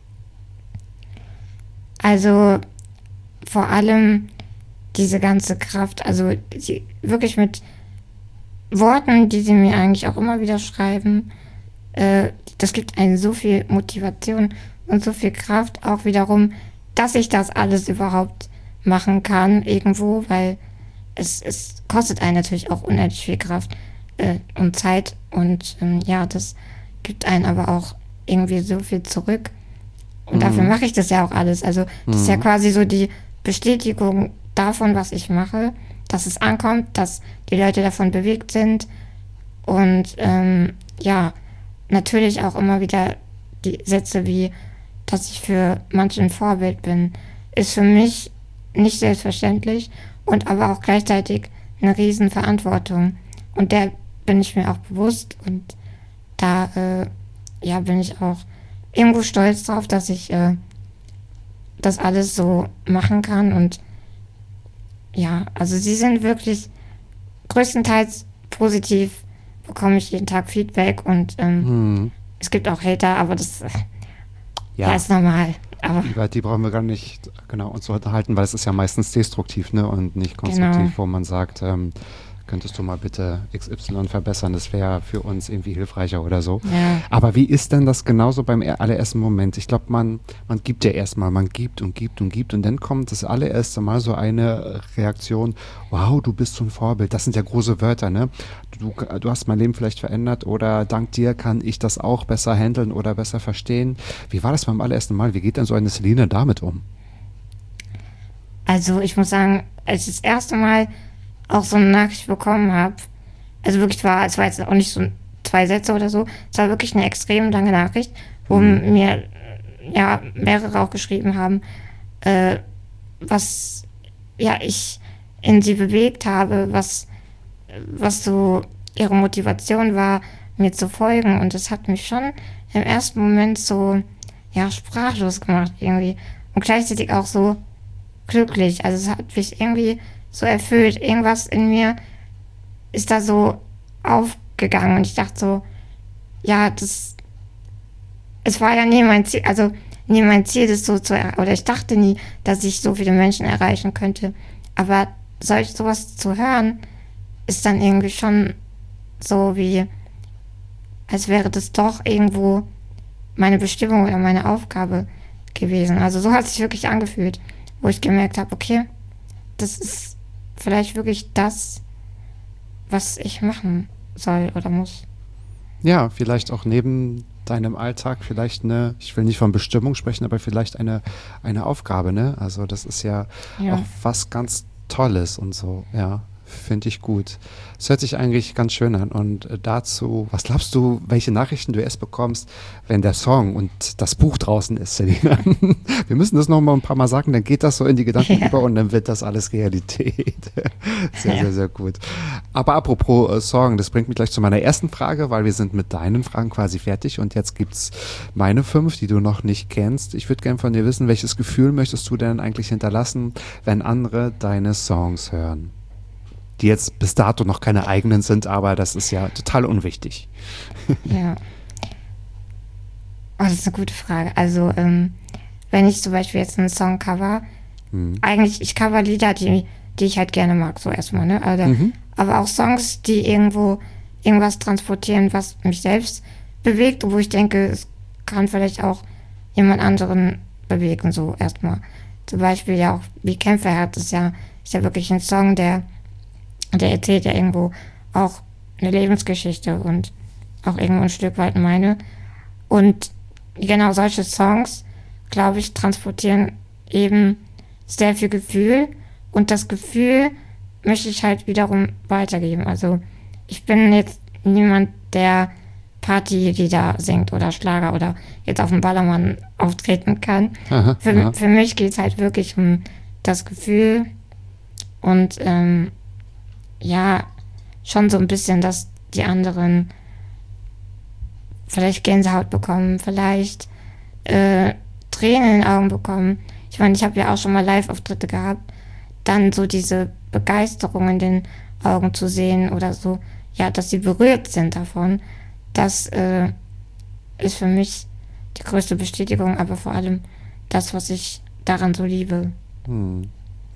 Also vor allem diese ganze Kraft, also wirklich mit Worten, die sie mir eigentlich auch immer wieder schreiben, das gibt einen so viel Motivation und so viel Kraft auch wiederum, dass ich das alles überhaupt machen kann irgendwo, weil es kostet einen natürlich auch unendlich viel Kraft und Zeit und das gibt einen aber auch irgendwie so viel zurück. Und dafür mache ich das ja auch alles. Also das ist ja quasi so die Bestätigung davon, was ich mache, dass es ankommt, dass die Leute davon bewegt sind und natürlich auch immer wieder die Sätze wie, dass ich für manche ein Vorbild bin, ist für mich nicht selbstverständlich und aber auch gleichzeitig eine riesen Verantwortung. Und der bin ich mir auch bewusst und da bin ich auch irgendwo stolz drauf, dass ich das alles so machen kann. Und ja, also sie sind wirklich größtenteils positiv, bekomme ich jeden Tag Feedback und es gibt auch Hater, aber das ist normal. Aber Über die brauchen wir gar nicht uns so unterhalten, weil es ist ja meistens destruktiv, ne, und nicht konstruktiv, wo man sagt, könntest du mal bitte XY verbessern, das wäre für uns irgendwie hilfreicher oder so. Ja. Aber wie ist denn das genauso beim allerersten Moment? Ich glaube, man gibt ja erstmal, man gibt und gibt und gibt und dann kommt das allererste Mal so eine Reaktion, wow, du bist so ein Vorbild. Das sind ja große Wörter, ne? Du hast mein Leben vielleicht verändert oder dank dir kann ich das auch besser handeln oder besser verstehen. Wie war das beim allerersten Mal? Wie geht denn so eine Celine damit um? also ich muss sagen, als ich das erste Mal auch so eine Nachricht bekommen habe, also wirklich es war jetzt auch nicht so 2 Sätze oder so, es war wirklich eine extrem lange Nachricht, wo mir mehrere auch geschrieben haben, was ich in sie bewegt habe, was so ihre Motivation war, mir zu folgen. Und das hat mich schon im ersten Moment so sprachlos gemacht irgendwie und gleichzeitig auch so glücklich. Also es hat mich irgendwie so erfüllt. Irgendwas in mir ist da so aufgegangen und ich dachte so, es war ja nie mein Ziel, also nie mein Ziel, das so zu erreichen, oder ich dachte nie, dass ich so viele Menschen erreichen könnte. Aber sowas zu hören, ist dann irgendwie schon so wie, als wäre das doch irgendwo meine Bestimmung oder meine Aufgabe gewesen. Also so hat es sich wirklich angefühlt, wo ich gemerkt habe, okay, das ist vielleicht wirklich das, was ich machen soll oder muss. Ja, vielleicht auch neben deinem Alltag vielleicht ich will nicht von Bestimmung sprechen, aber vielleicht eine Aufgabe, ne? Also das ist ja auch was ganz Tolles und so, ja. Finde ich gut. Es hört sich eigentlich ganz schön an. Und dazu, was glaubst du, welche Nachrichten du erst bekommst, wenn der Song und das Buch draußen ist, Selina? Wir müssen das noch mal ein paar Mal sagen, dann geht das so in die Gedanken über und dann wird das alles Realität. Sehr, sehr gut. Aber apropos Song, das bringt mich gleich zu meiner ersten Frage, weil wir sind mit deinen Fragen quasi fertig und jetzt gibt's meine 5, die du noch nicht kennst. Ich würde gerne von dir wissen, welches Gefühl möchtest du denn eigentlich hinterlassen, wenn andere deine Songs hören? Die jetzt bis dato noch keine eigenen sind, aber das ist ja total unwichtig. Ja. Das ist eine gute Frage. Also, wenn ich zum Beispiel jetzt einen Song cover, eigentlich, ich cover Lieder, die ich halt gerne mag, so erstmal, ne? Aber auch Songs, die irgendwas transportieren, was mich selbst bewegt, wo ich denke, es kann vielleicht auch jemand anderen bewegen, so erstmal. Zum Beispiel ja auch wie Kämpferherz ist ja wirklich ein Song, der erzählt ja irgendwo auch eine Lebensgeschichte und auch irgendwo ein Stück weit meine. Und genau solche Songs, glaube ich, transportieren eben sehr viel Gefühl. Und das Gefühl möchte ich halt wiederum weitergeben. Also ich bin jetzt niemand, der Partylieder singt oder Schlager oder jetzt auf dem Ballermann auftreten kann. Für mich geht es halt wirklich um das Gefühl und schon so ein bisschen, dass die anderen vielleicht Gänsehaut bekommen, vielleicht Tränen in den Augen bekommen. Ich meine, ich habe ja auch schon mal Live-Auftritte gehabt, dann so diese Begeisterung in den Augen zu sehen oder so, dass sie berührt sind davon, das ist für mich die größte Bestätigung, aber vor allem das, was ich daran so liebe.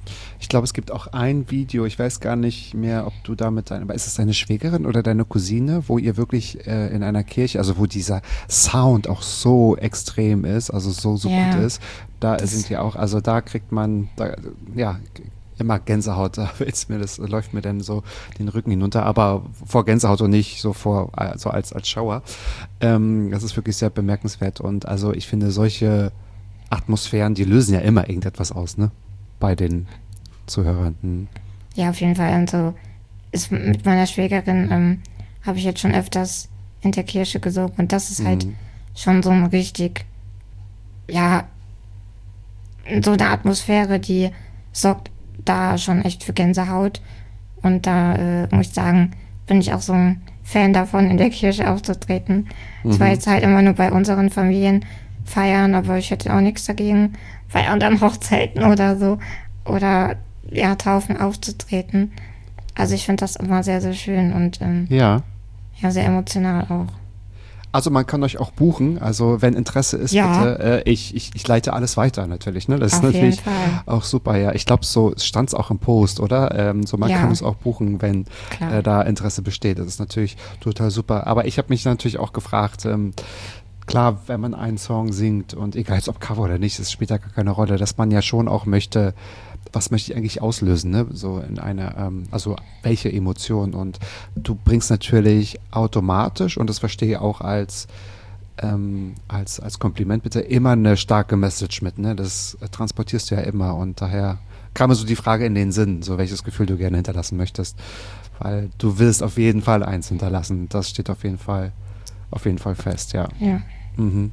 Ich glaube, es gibt auch ein Video, ich weiß gar nicht mehr, ob du damit aber ist es deine Schwägerin oder deine Cousine, wo ihr wirklich in einer Kirche, also wo dieser Sound auch so extrem ist, also so Ja, gut ist, da das, sind wir auch, also da kriegt man, ja, immer Gänsehaut, da läuft mir dann so den Rücken hinunter, aber vor Gänsehaut und nicht so so als Schauer. Das ist wirklich sehr bemerkenswert und also ich finde solche Atmosphären, die lösen ja immer irgendetwas aus, ne? Bei den Zuhörern. ja, auf jeden Fall. Also ist mit meiner Schwägerin habe ich jetzt schon öfters in der Kirche gesungen und das ist halt schon so ein richtig, ja, so eine Atmosphäre, die sorgt da schon echt für Gänsehaut. Und da muss ich sagen, bin ich auch so ein Fan davon, in der Kirche aufzutreten. Es war jetzt halt immer nur bei unseren Familienfeiern, aber ich hätte auch nichts dagegen, bei anderen Hochzeiten oder so. Oder ja, Taufen aufzutreten. Also ich finde das immer sehr, sehr schön und Ja. ja, sehr emotional auch. Also man kann euch auch buchen, also wenn Interesse ist, Ja. bitte, ich leite alles weiter natürlich, ne? Das ist Auf jeden natürlich Fall. auch super, ja. Ich glaube, so stand es auch im Post, oder? So man Ja. kann es auch buchen, wenn Klar. da Interesse besteht. Das ist natürlich total super. Aber ich habe mich natürlich auch gefragt, klar, wenn man einen Song singt und egal jetzt ob Cover oder nicht, das spielt da gar keine Rolle, dass man ja schon auch möchte, was möchte ich eigentlich auslösen, ne? So in einer, also welche Emotion und du bringst natürlich automatisch und das verstehe ich auch als Kompliment bitte immer eine starke Message mit, ne? Das transportierst du ja immer und daher kam mir so die Frage in den Sinn, so welches Gefühl du gerne hinterlassen möchtest, weil du willst auf jeden Fall eins hinterlassen, das steht auf jeden Fall fest, ja. Ja. Mhm.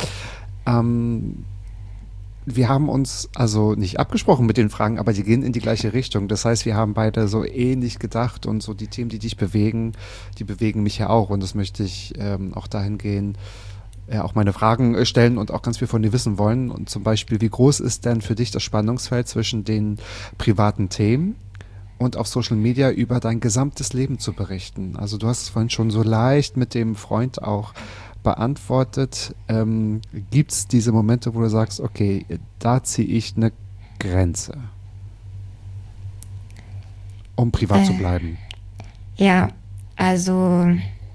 Wir haben uns also nicht abgesprochen mit den Fragen, aber die gehen in die gleiche Richtung. Das heißt, wir haben beide so ähnlich gedacht und so die Themen, die dich bewegen, die bewegen mich ja auch. Und das möchte ich auch dahingehend auch meine Fragen stellen und auch ganz viel von dir wissen wollen. Und zum Beispiel, wie groß ist denn für dich das Spannungsfeld zwischen den privaten Themen und auf Social Media über dein gesamtes Leben zu berichten? Also du hast es vorhin schon so leicht mit dem Freund auch beantwortet. Gibt es diese Momente, wo du sagst, okay, da ziehe ich eine Grenze, um privat zu bleiben? Ja, also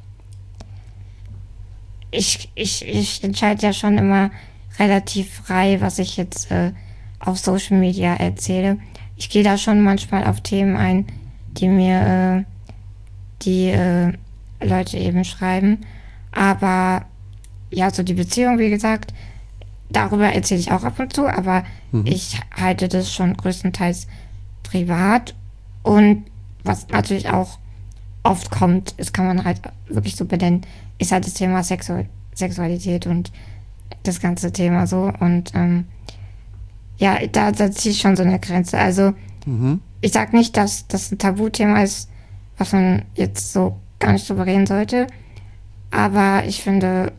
ich entscheide ja schon immer relativ frei, was ich jetzt auf Social Media erzähle. Ich gehe da schon manchmal auf Themen ein, die mir die Leute eben schreiben. Aber ja, so die Beziehung, wie gesagt, darüber erzähle ich auch ab und zu, aber ich halte das schon größtenteils privat. Und was natürlich auch oft kommt, das kann man halt wirklich so benennen, ist halt das Thema Sexualität und das ganze Thema so. Und ja, da ziehe ich schon so eine Grenze. Also ich sage nicht, dass das ein Tabuthema ist, was man jetzt so gar nicht drüber reden sollte. Aber ich finde,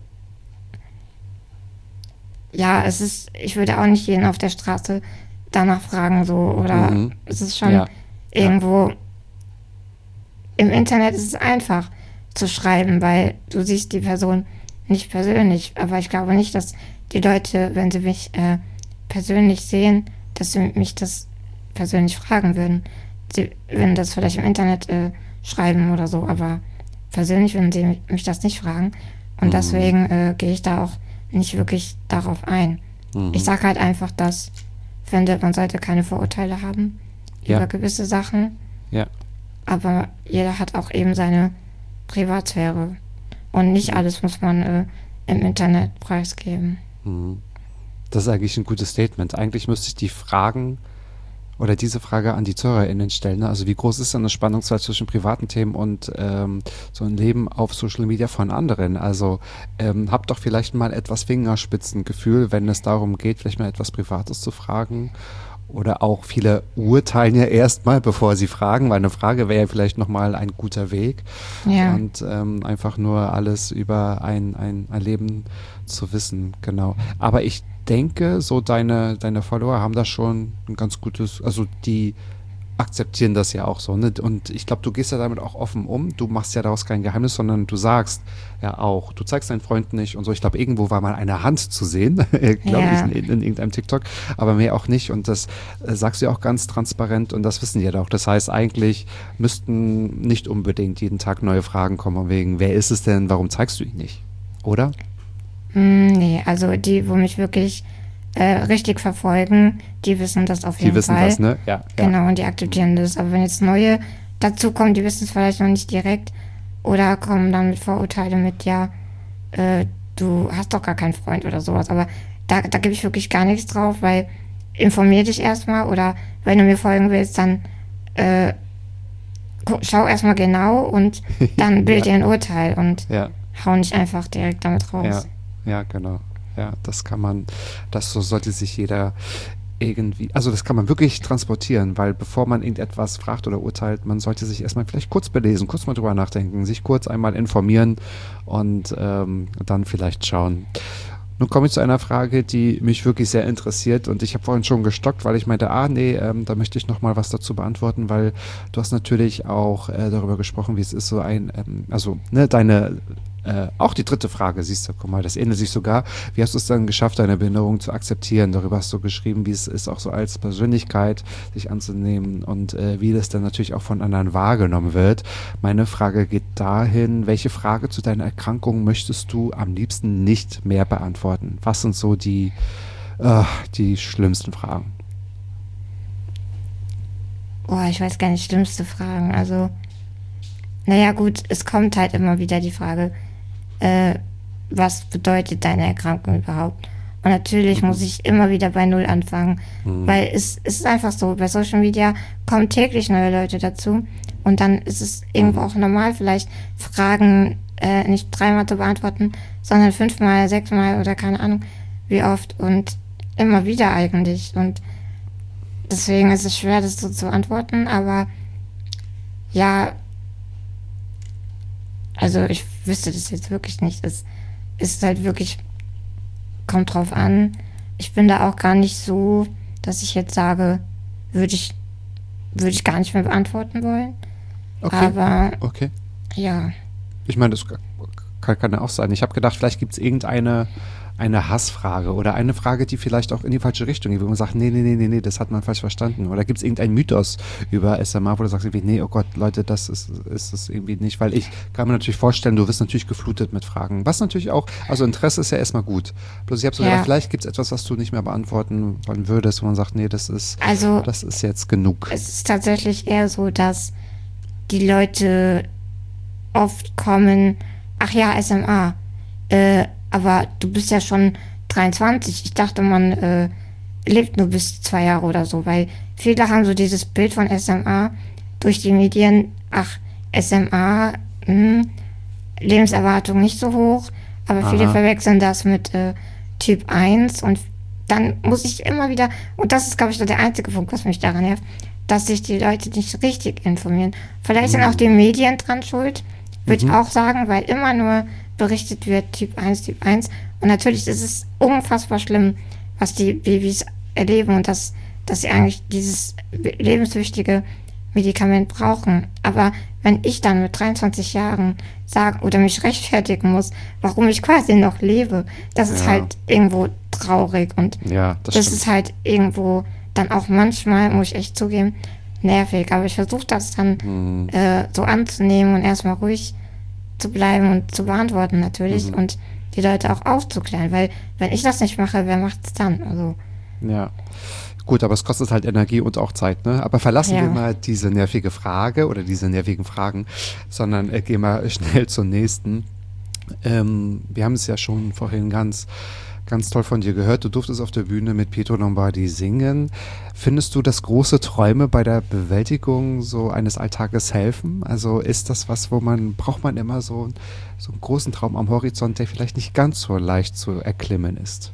ja, ich würde auch nicht jeden auf der Straße danach fragen, so, oder es ist schon Ja. irgendwo, im Internet ist es einfach zu schreiben, weil du siehst die Person nicht persönlich, aber ich glaube nicht, dass die Leute, wenn sie mich persönlich sehen, dass sie mich das persönlich fragen würden. Sie würden das vielleicht im Internet schreiben oder so, aber persönlich würden sie mich das nicht fragen. Und deswegen gehe ich da auch nicht wirklich darauf ein. Ich sage halt einfach, dass ich finde, man sollte keine Vorurteile haben Ja. über gewisse Sachen. Ja. Aber jeder hat auch eben seine Privatsphäre. Und nicht alles muss man im Internet preisgeben. Das ist eigentlich ein gutes Statement. Eigentlich müsste ich die Fragen oder diese Frage an die ZuhörerInnen stellen. Ne? Also wie groß ist denn das Spannungsfeld zwischen privaten Themen und so ein Leben auf Social Media von anderen? Also habt doch vielleicht mal etwas Fingerspitzengefühl, wenn es darum geht, vielleicht mal etwas Privates zu fragen. Oder auch viele urteilen ja erstmal, bevor sie fragen, weil eine Frage wäre ja vielleicht nochmal ein guter Weg. Ja. Und einfach nur alles über ein Leben zu wissen, genau. Aber ich denke, so deine Follower haben da schon ein ganz gutes, also die akzeptieren das ja auch so. Ne? Und ich glaube, du gehst ja damit auch offen um. Du machst ja daraus kein Geheimnis, sondern du sagst ja auch, du zeigst deinen Freund nicht und so. Ich glaube, irgendwo war mal eine Hand zu sehen, glaube ich, in irgendeinem TikTok, aber mehr auch nicht. Und das sagst du ja auch ganz transparent und das wissen die ja auch. Das heißt, eigentlich müssten nicht unbedingt jeden Tag neue Fragen kommen, wegen, wer ist es denn, warum zeigst du ihn nicht? Oder? Nee, also die, wo mich wirklich richtig verfolgen, die wissen das auf jeden Fall. Die wissen das, ne? Ja. Genau, und die akzeptieren das. Aber wenn jetzt neue dazukommen, die wissen es vielleicht noch nicht direkt oder kommen dann mit Vorurteilen mit, ja, du hast doch gar keinen Freund oder sowas. Aber da gebe ich wirklich gar nichts drauf, weil informier dich erstmal oder wenn du mir folgen willst, dann schau erstmal genau und dann bild dir ein Urteil und hau nicht einfach direkt damit raus. Ja, genau. Ja, so sollte sich jeder irgendwie, also das kann man wirklich transportieren, weil bevor man irgendetwas fragt oder urteilt, man sollte sich erstmal vielleicht kurz belesen, kurz mal drüber nachdenken, sich kurz einmal informieren und dann vielleicht schauen. Nun komme ich zu einer Frage, die mich wirklich sehr interessiert und ich habe vorhin schon gestockt, weil ich meinte, da möchte ich noch mal was dazu beantworten, weil du hast natürlich auch darüber gesprochen, wie es ist, so auch die dritte Frage, siehst du, guck mal, das ähnelt sich sogar. Wie hast du es dann geschafft, deine Behinderung zu akzeptieren? Darüber hast du geschrieben, wie es ist, auch so als Persönlichkeit sich anzunehmen und wie das dann natürlich auch von anderen wahrgenommen wird. Meine Frage geht dahin, welche Frage zu deiner Erkrankung möchtest du am liebsten nicht mehr beantworten? Was sind so die schlimmsten Fragen? Ich weiß gar nicht, schlimmste Fragen. Also, naja gut, es kommt halt immer wieder die Frage, was bedeutet deine Erkrankung überhaupt? Und natürlich muss ich immer wieder bei Null anfangen, weil es ist einfach so, bei Social Media kommen täglich neue Leute dazu und dann ist es irgendwo auch normal, vielleicht Fragen nicht 3-mal zu beantworten, sondern 5-mal, 6-mal oder keine Ahnung wie oft und immer wieder eigentlich und deswegen ist es schwer, das so zu antworten, aber ja, also ich wüsste das jetzt wirklich nicht. Es ist halt wirklich, kommt drauf an. Ich bin da auch gar nicht so, dass ich jetzt sage, würde ich gar nicht mehr beantworten wollen. Okay. Aber ja. Ich meine, das kann ja auch sein. Ich habe gedacht, vielleicht gibt es irgendeine Hassfrage oder eine Frage, die vielleicht auch in die falsche Richtung geht, wo man sagt, nee, das hat man falsch verstanden. Oder gibt es irgendeinen Mythos über SMA, wo du sagst irgendwie, nee, oh Gott, Leute, das ist es irgendwie nicht. Weil ich kann mir natürlich vorstellen, du wirst natürlich geflutet mit Fragen. Was natürlich auch, also Interesse ist ja erstmal gut. Bloß ich habe so gedacht, vielleicht gibt es etwas, was du nicht mehr beantworten wollen würdest, wo man sagt, nee, das ist jetzt genug. Es ist tatsächlich eher so, dass die Leute oft kommen, ach ja, SMA, aber du bist ja schon 23. Ich dachte, man lebt nur bis 2 Jahre oder so, weil viele haben so dieses Bild von SMA durch die Medien, ach, SMA, Lebenserwartung nicht so hoch, aber viele verwechseln das mit Typ 1 und dann muss ich immer wieder, und das ist, glaube ich, der einzige Punkt, was mich daran nervt, dass sich die Leute nicht richtig informieren. Vielleicht sind auch die Medien dran schuld, würde ich auch sagen, weil immer nur berichtet wird, Typ 1. Und natürlich ist es unfassbar schlimm, was die Babys erleben und dass sie eigentlich dieses lebenswichtige Medikament brauchen. Aber wenn ich dann mit 23 Jahren sage oder mich rechtfertigen muss, warum ich quasi noch lebe, das ist halt irgendwo traurig. Und das ist halt irgendwo dann auch manchmal, muss ich echt zugeben, nervig. Aber ich versuche das dann so anzunehmen und erstmal ruhig zu bleiben und zu beantworten natürlich und die Leute auch aufzuklären, weil wenn ich das nicht mache, wer macht es dann? Also ja, gut, aber es kostet halt Energie und auch Zeit, ne? Aber verlassen wir mal diese nervige Frage oder diese nervigen Fragen, sondern gehen wir schnell zur nächsten. Wir haben es ja schon vorhin ganz toll von dir gehört. Du durftest auf der Bühne mit Pietro Lombardi singen. Findest du, dass große Träume bei der Bewältigung so eines Alltages helfen? Also ist das was, braucht man immer so einen großen Traum am Horizont, der vielleicht nicht ganz so leicht zu erklimmen ist?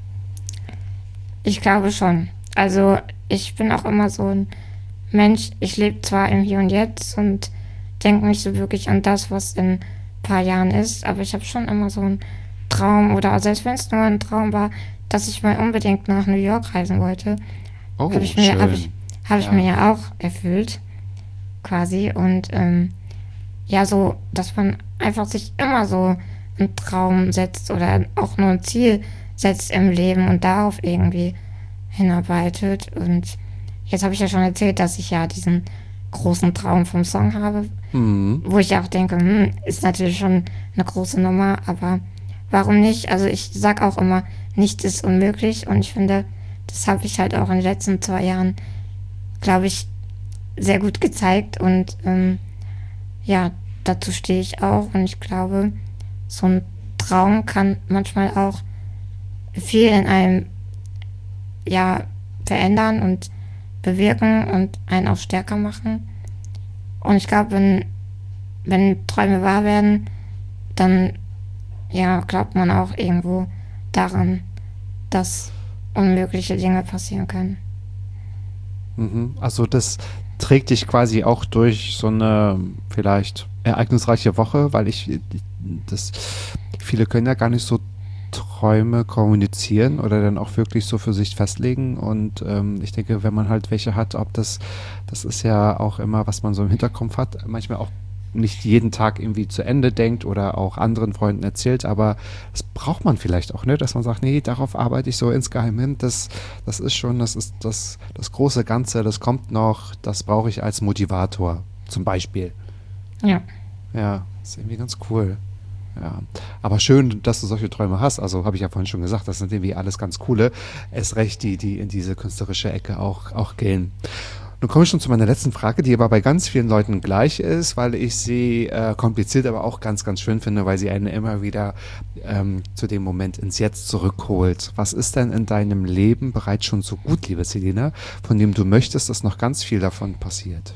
Ich glaube schon. Also ich bin auch immer so ein Mensch, ich lebe zwar im Hier und Jetzt und denke nicht so wirklich an das, was in ein paar Jahren ist, aber ich habe schon immer so einen Traum oder selbst wenn es nur ein Traum war, dass ich mal unbedingt nach New York reisen wollte, habe habe ich mir ja auch erfüllt, quasi. Und ja, so, dass man einfach sich immer so einen Traum setzt oder auch nur ein Ziel setzt im Leben und darauf irgendwie hinarbeitet. Und jetzt habe ich ja schon erzählt, dass ich ja diesen großen Traum vom Song habe, wo ich auch denke, ist natürlich schon eine große Nummer, aber warum nicht? Also ich sag auch immer, nichts ist unmöglich und ich finde, das habe ich halt auch in den letzten 2 Jahren, glaube ich, sehr gut gezeigt und ja, dazu stehe ich auch und ich glaube, so ein Traum kann manchmal auch viel in einem ja verändern und bewirken und einen auch stärker machen. Und ich glaube, wenn Träume wahr werden, dann ja, glaubt man auch irgendwo daran, dass unmögliche Dinge passieren können. Also das trägt dich quasi auch durch so eine vielleicht ereignisreiche Woche, weil viele können ja gar nicht so Träume kommunizieren oder dann auch wirklich so für sich festlegen und ich denke, wenn man halt welche hat, das ist ja auch immer, was man so im Hinterkopf hat, manchmal auch nicht jeden Tag irgendwie zu Ende denkt oder auch anderen Freunden erzählt, aber das braucht man vielleicht auch, ne, dass man sagt, nee, darauf arbeite ich so insgeheim hin, das ist schon, das ist das große Ganze, das kommt noch, das brauche ich als Motivator, zum Beispiel. Ja. Ja, ist irgendwie ganz cool. Ja, aber schön, dass du solche Träume hast. Also habe ich ja vorhin schon gesagt, das sind irgendwie alles ganz coole. Erst recht, die in diese künstlerische Ecke auch gehen. Nun komme ich schon zu meiner letzten Frage, die aber bei ganz vielen Leuten gleich ist, weil ich sie kompliziert, aber auch ganz, ganz schön finde, weil sie einen immer wieder zu dem Moment ins Jetzt zurückholt. Was ist denn in deinem Leben bereits schon so gut, liebe Selina, von dem du möchtest, dass noch ganz viel davon passiert?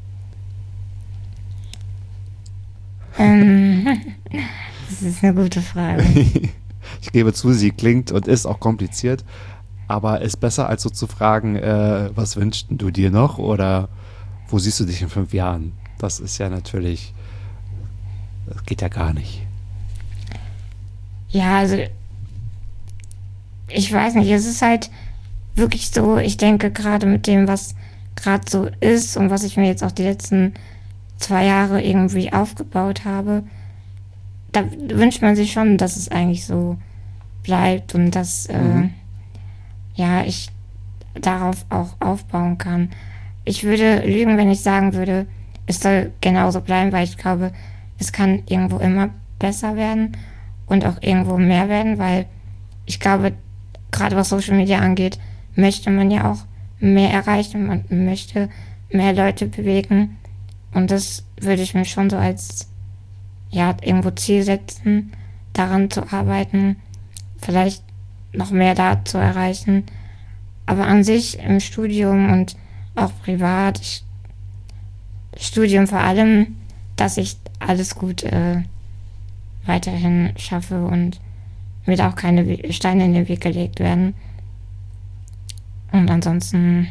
Das ist eine gute Frage. Ich gebe zu, sie klingt und ist auch kompliziert, aber ist besser als so zu fragen, was wünschst du dir noch oder wo siehst du dich in 5 Jahren? Das ist ja natürlich, das geht ja gar nicht. Ja, also ich weiß nicht, es ist halt wirklich so, ich denke gerade mit dem, was gerade so ist und was ich mir jetzt auch die letzten 2 Jahre irgendwie aufgebaut habe, da wünscht man sich schon, dass es eigentlich so bleibt und dass ja, ich darauf auch aufbauen kann. Ich würde lügen, wenn ich sagen würde, es soll genauso bleiben, weil ich glaube, es kann irgendwo immer besser werden und auch irgendwo mehr werden, weil ich glaube, gerade was Social Media angeht, möchte man ja auch mehr erreichen, man möchte mehr Leute bewegen und das würde ich mir schon so als ja, irgendwo Ziel setzen, daran zu arbeiten, vielleicht noch mehr da zu erreichen. Aber an sich im Studium und auch privat, Studium vor allem, dass ich alles gut weiterhin schaffe und mir da auch keine Steine in den Weg gelegt werden. Und ansonsten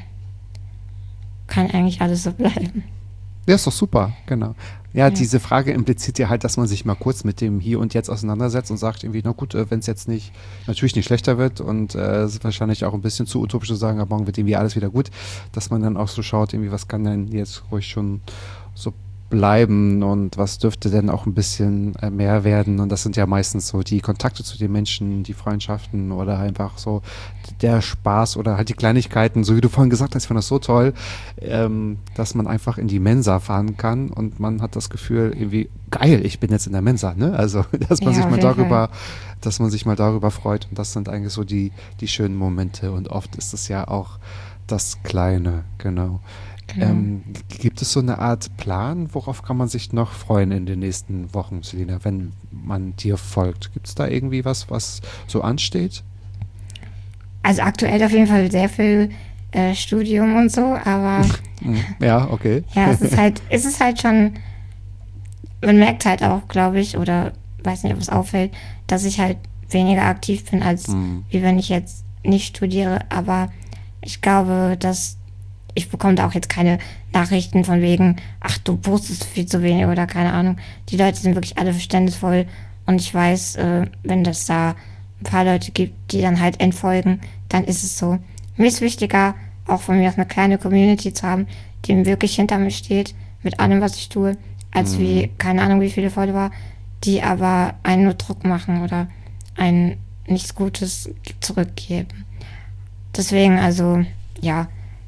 kann eigentlich alles so bleiben. Ja, ist doch super, genau. Ja, diese Frage impliziert ja halt, dass man sich mal kurz mit dem Hier und Jetzt auseinandersetzt und sagt irgendwie, na gut, wenn es jetzt natürlich nicht schlechter wird und es ist wahrscheinlich auch ein bisschen zu utopisch zu sagen, aber morgen wird irgendwie alles wieder gut, dass man dann auch so schaut, irgendwie, was kann denn jetzt ruhig schon so bleiben und was dürfte denn auch ein bisschen mehr werden und das sind ja meistens so die Kontakte zu den Menschen, die Freundschaften oder einfach so der Spaß oder halt die Kleinigkeiten, so wie du vorhin gesagt hast, ich fand das so toll, dass man einfach in die Mensa fahren kann und man hat das Gefühl irgendwie, geil, ich bin jetzt in der Mensa, ne? Also, dass man sich mal darüber freut und das sind eigentlich so die schönen Momente und oft ist es ja auch das Kleine, genau. Gibt es so eine Art Plan, worauf kann man sich noch freuen in den nächsten Wochen, Selina, wenn man dir folgt? Gibt es da irgendwie was so ansteht? Also aktuell auf jeden Fall sehr viel Studium und so, aber ja, okay. ja, es ist halt schon, man merkt halt auch, glaube ich, oder weiß nicht, ob es auffällt, dass ich halt weniger aktiv bin, als wie wenn ich jetzt nicht studiere, aber ich glaube, dass ich bekomme da auch jetzt keine Nachrichten von wegen, ach, du postest viel zu wenig oder keine Ahnung. Die Leute sind wirklich alle verständnisvoll und ich weiß, wenn das da ein paar Leute gibt, die dann halt entfolgen, dann ist es so. Mir ist wichtiger, auch von mir aus eine kleine Community zu haben, die wirklich hinter mir steht, mit allem, was ich tue, als wie, keine Ahnung, wie viele Follower, die aber einen nur Druck machen oder einen nichts Gutes zurückgeben. Deswegen, also, ja,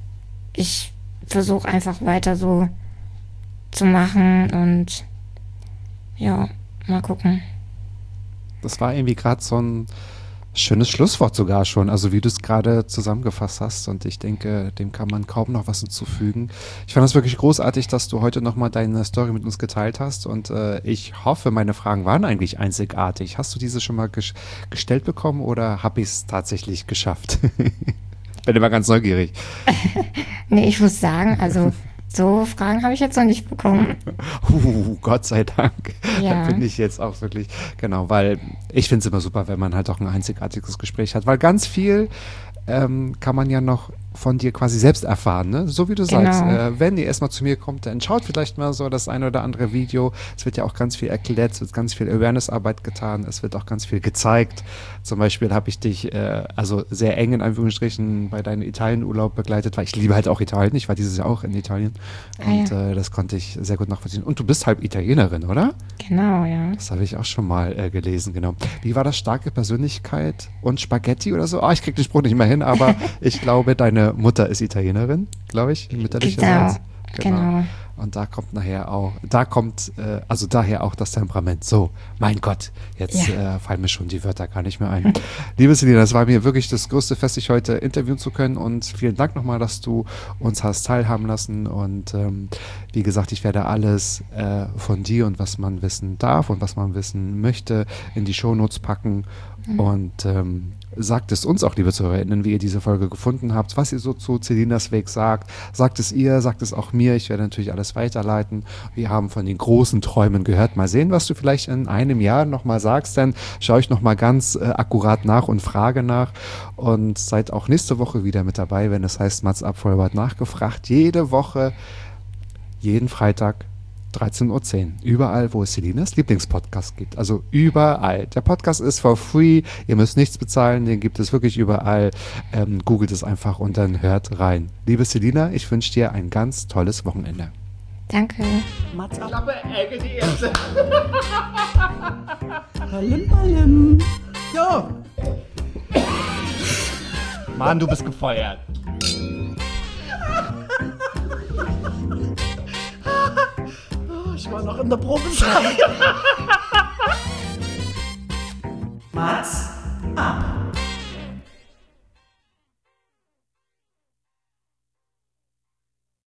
ich versuche einfach weiter so zu machen und ja, mal gucken. Das war irgendwie gerade so ein schönes Schlusswort sogar schon, also wie du es gerade zusammengefasst hast, und ich denke, dem kann man kaum noch was hinzufügen. Ich fand es wirklich großartig, dass du heute nochmal deine Story mit uns geteilt hast, und ich hoffe, meine Fragen waren eigentlich einzigartig. Hast du diese schon mal gestellt bekommen oder habe ich es tatsächlich geschafft? Bin immer ganz neugierig. Nee, ich muss sagen, also so Fragen habe ich jetzt noch nicht bekommen. Gott sei Dank. Ja. Finde ich jetzt auch wirklich, genau, weil ich finde es immer super, wenn man halt auch ein einzigartiges Gespräch hat, weil ganz viel kann man ja noch von dir quasi selbst erfahren, ne? So wie du Genau. sagst, wenn ihr erstmal zu mir kommt, dann schaut vielleicht mal so das eine oder andere Video. Es wird ja auch ganz viel erklärt, es wird ganz viel Awareness-Arbeit getan, es wird auch ganz viel gezeigt. Zum Beispiel habe ich dich also sehr eng in Anführungsstrichen bei deinem Italien-Urlaub begleitet, weil ich liebe halt auch Italien. Ich war dieses Jahr auch in Italien und das konnte ich sehr gut nachvollziehen. Und du bist halb Italienerin, oder? Genau, ja. Das habe ich auch schon mal gelesen, genau. Wie war das? Starke Persönlichkeit und Spaghetti oder so? Ich kriege den Spruch nicht mehr hin, aber ich glaube, deine Mutter ist Italienerin, glaube ich, mütterlicherseits. Genau. Und da kommt nachher auch, also daher auch das Temperament. So, mein Gott, jetzt fallen mir schon die Wörter gar nicht mehr ein. Liebe Selina, das war mir wirklich das größte Fest, dich heute interviewen zu können, und vielen Dank nochmal, dass du uns hast teilhaben lassen, und wie gesagt, ich werde alles von dir und was man wissen darf und was man wissen möchte in die Shownotes packen, und sagt es uns auch, liebe ZuhörerInnen, wie ihr diese Folge gefunden habt, was ihr so zu Selinas Weg sagt. Sagt es ihr, sagt es auch mir. Ich werde natürlich alles weiterleiten. Wir haben von den großen Träumen gehört. Mal sehen, was du vielleicht in einem Jahr nochmal sagst. Dann schaue ich nochmal ganz akkurat nach und frage nach. Und seid auch nächste Woche wieder mit dabei, wenn es heißt Mats-Ab Vollbart nachgefragt. Jede Woche, jeden Freitag, 13:10 Uhr. Überall, wo es Selinas Lieblingspodcast gibt. Also überall. Der Podcast ist for free. Ihr müsst nichts bezahlen. Den gibt es wirklich überall. Googelt es einfach und dann hört rein. Liebe Selina, ich wünsche dir ein ganz tolles Wochenende. Danke. Mats ab. Klappe, Ecke, die erste. Palim, palim. Jo. Mann, du bist gefeuert. Ich war noch in der Probezeit. Mats ab.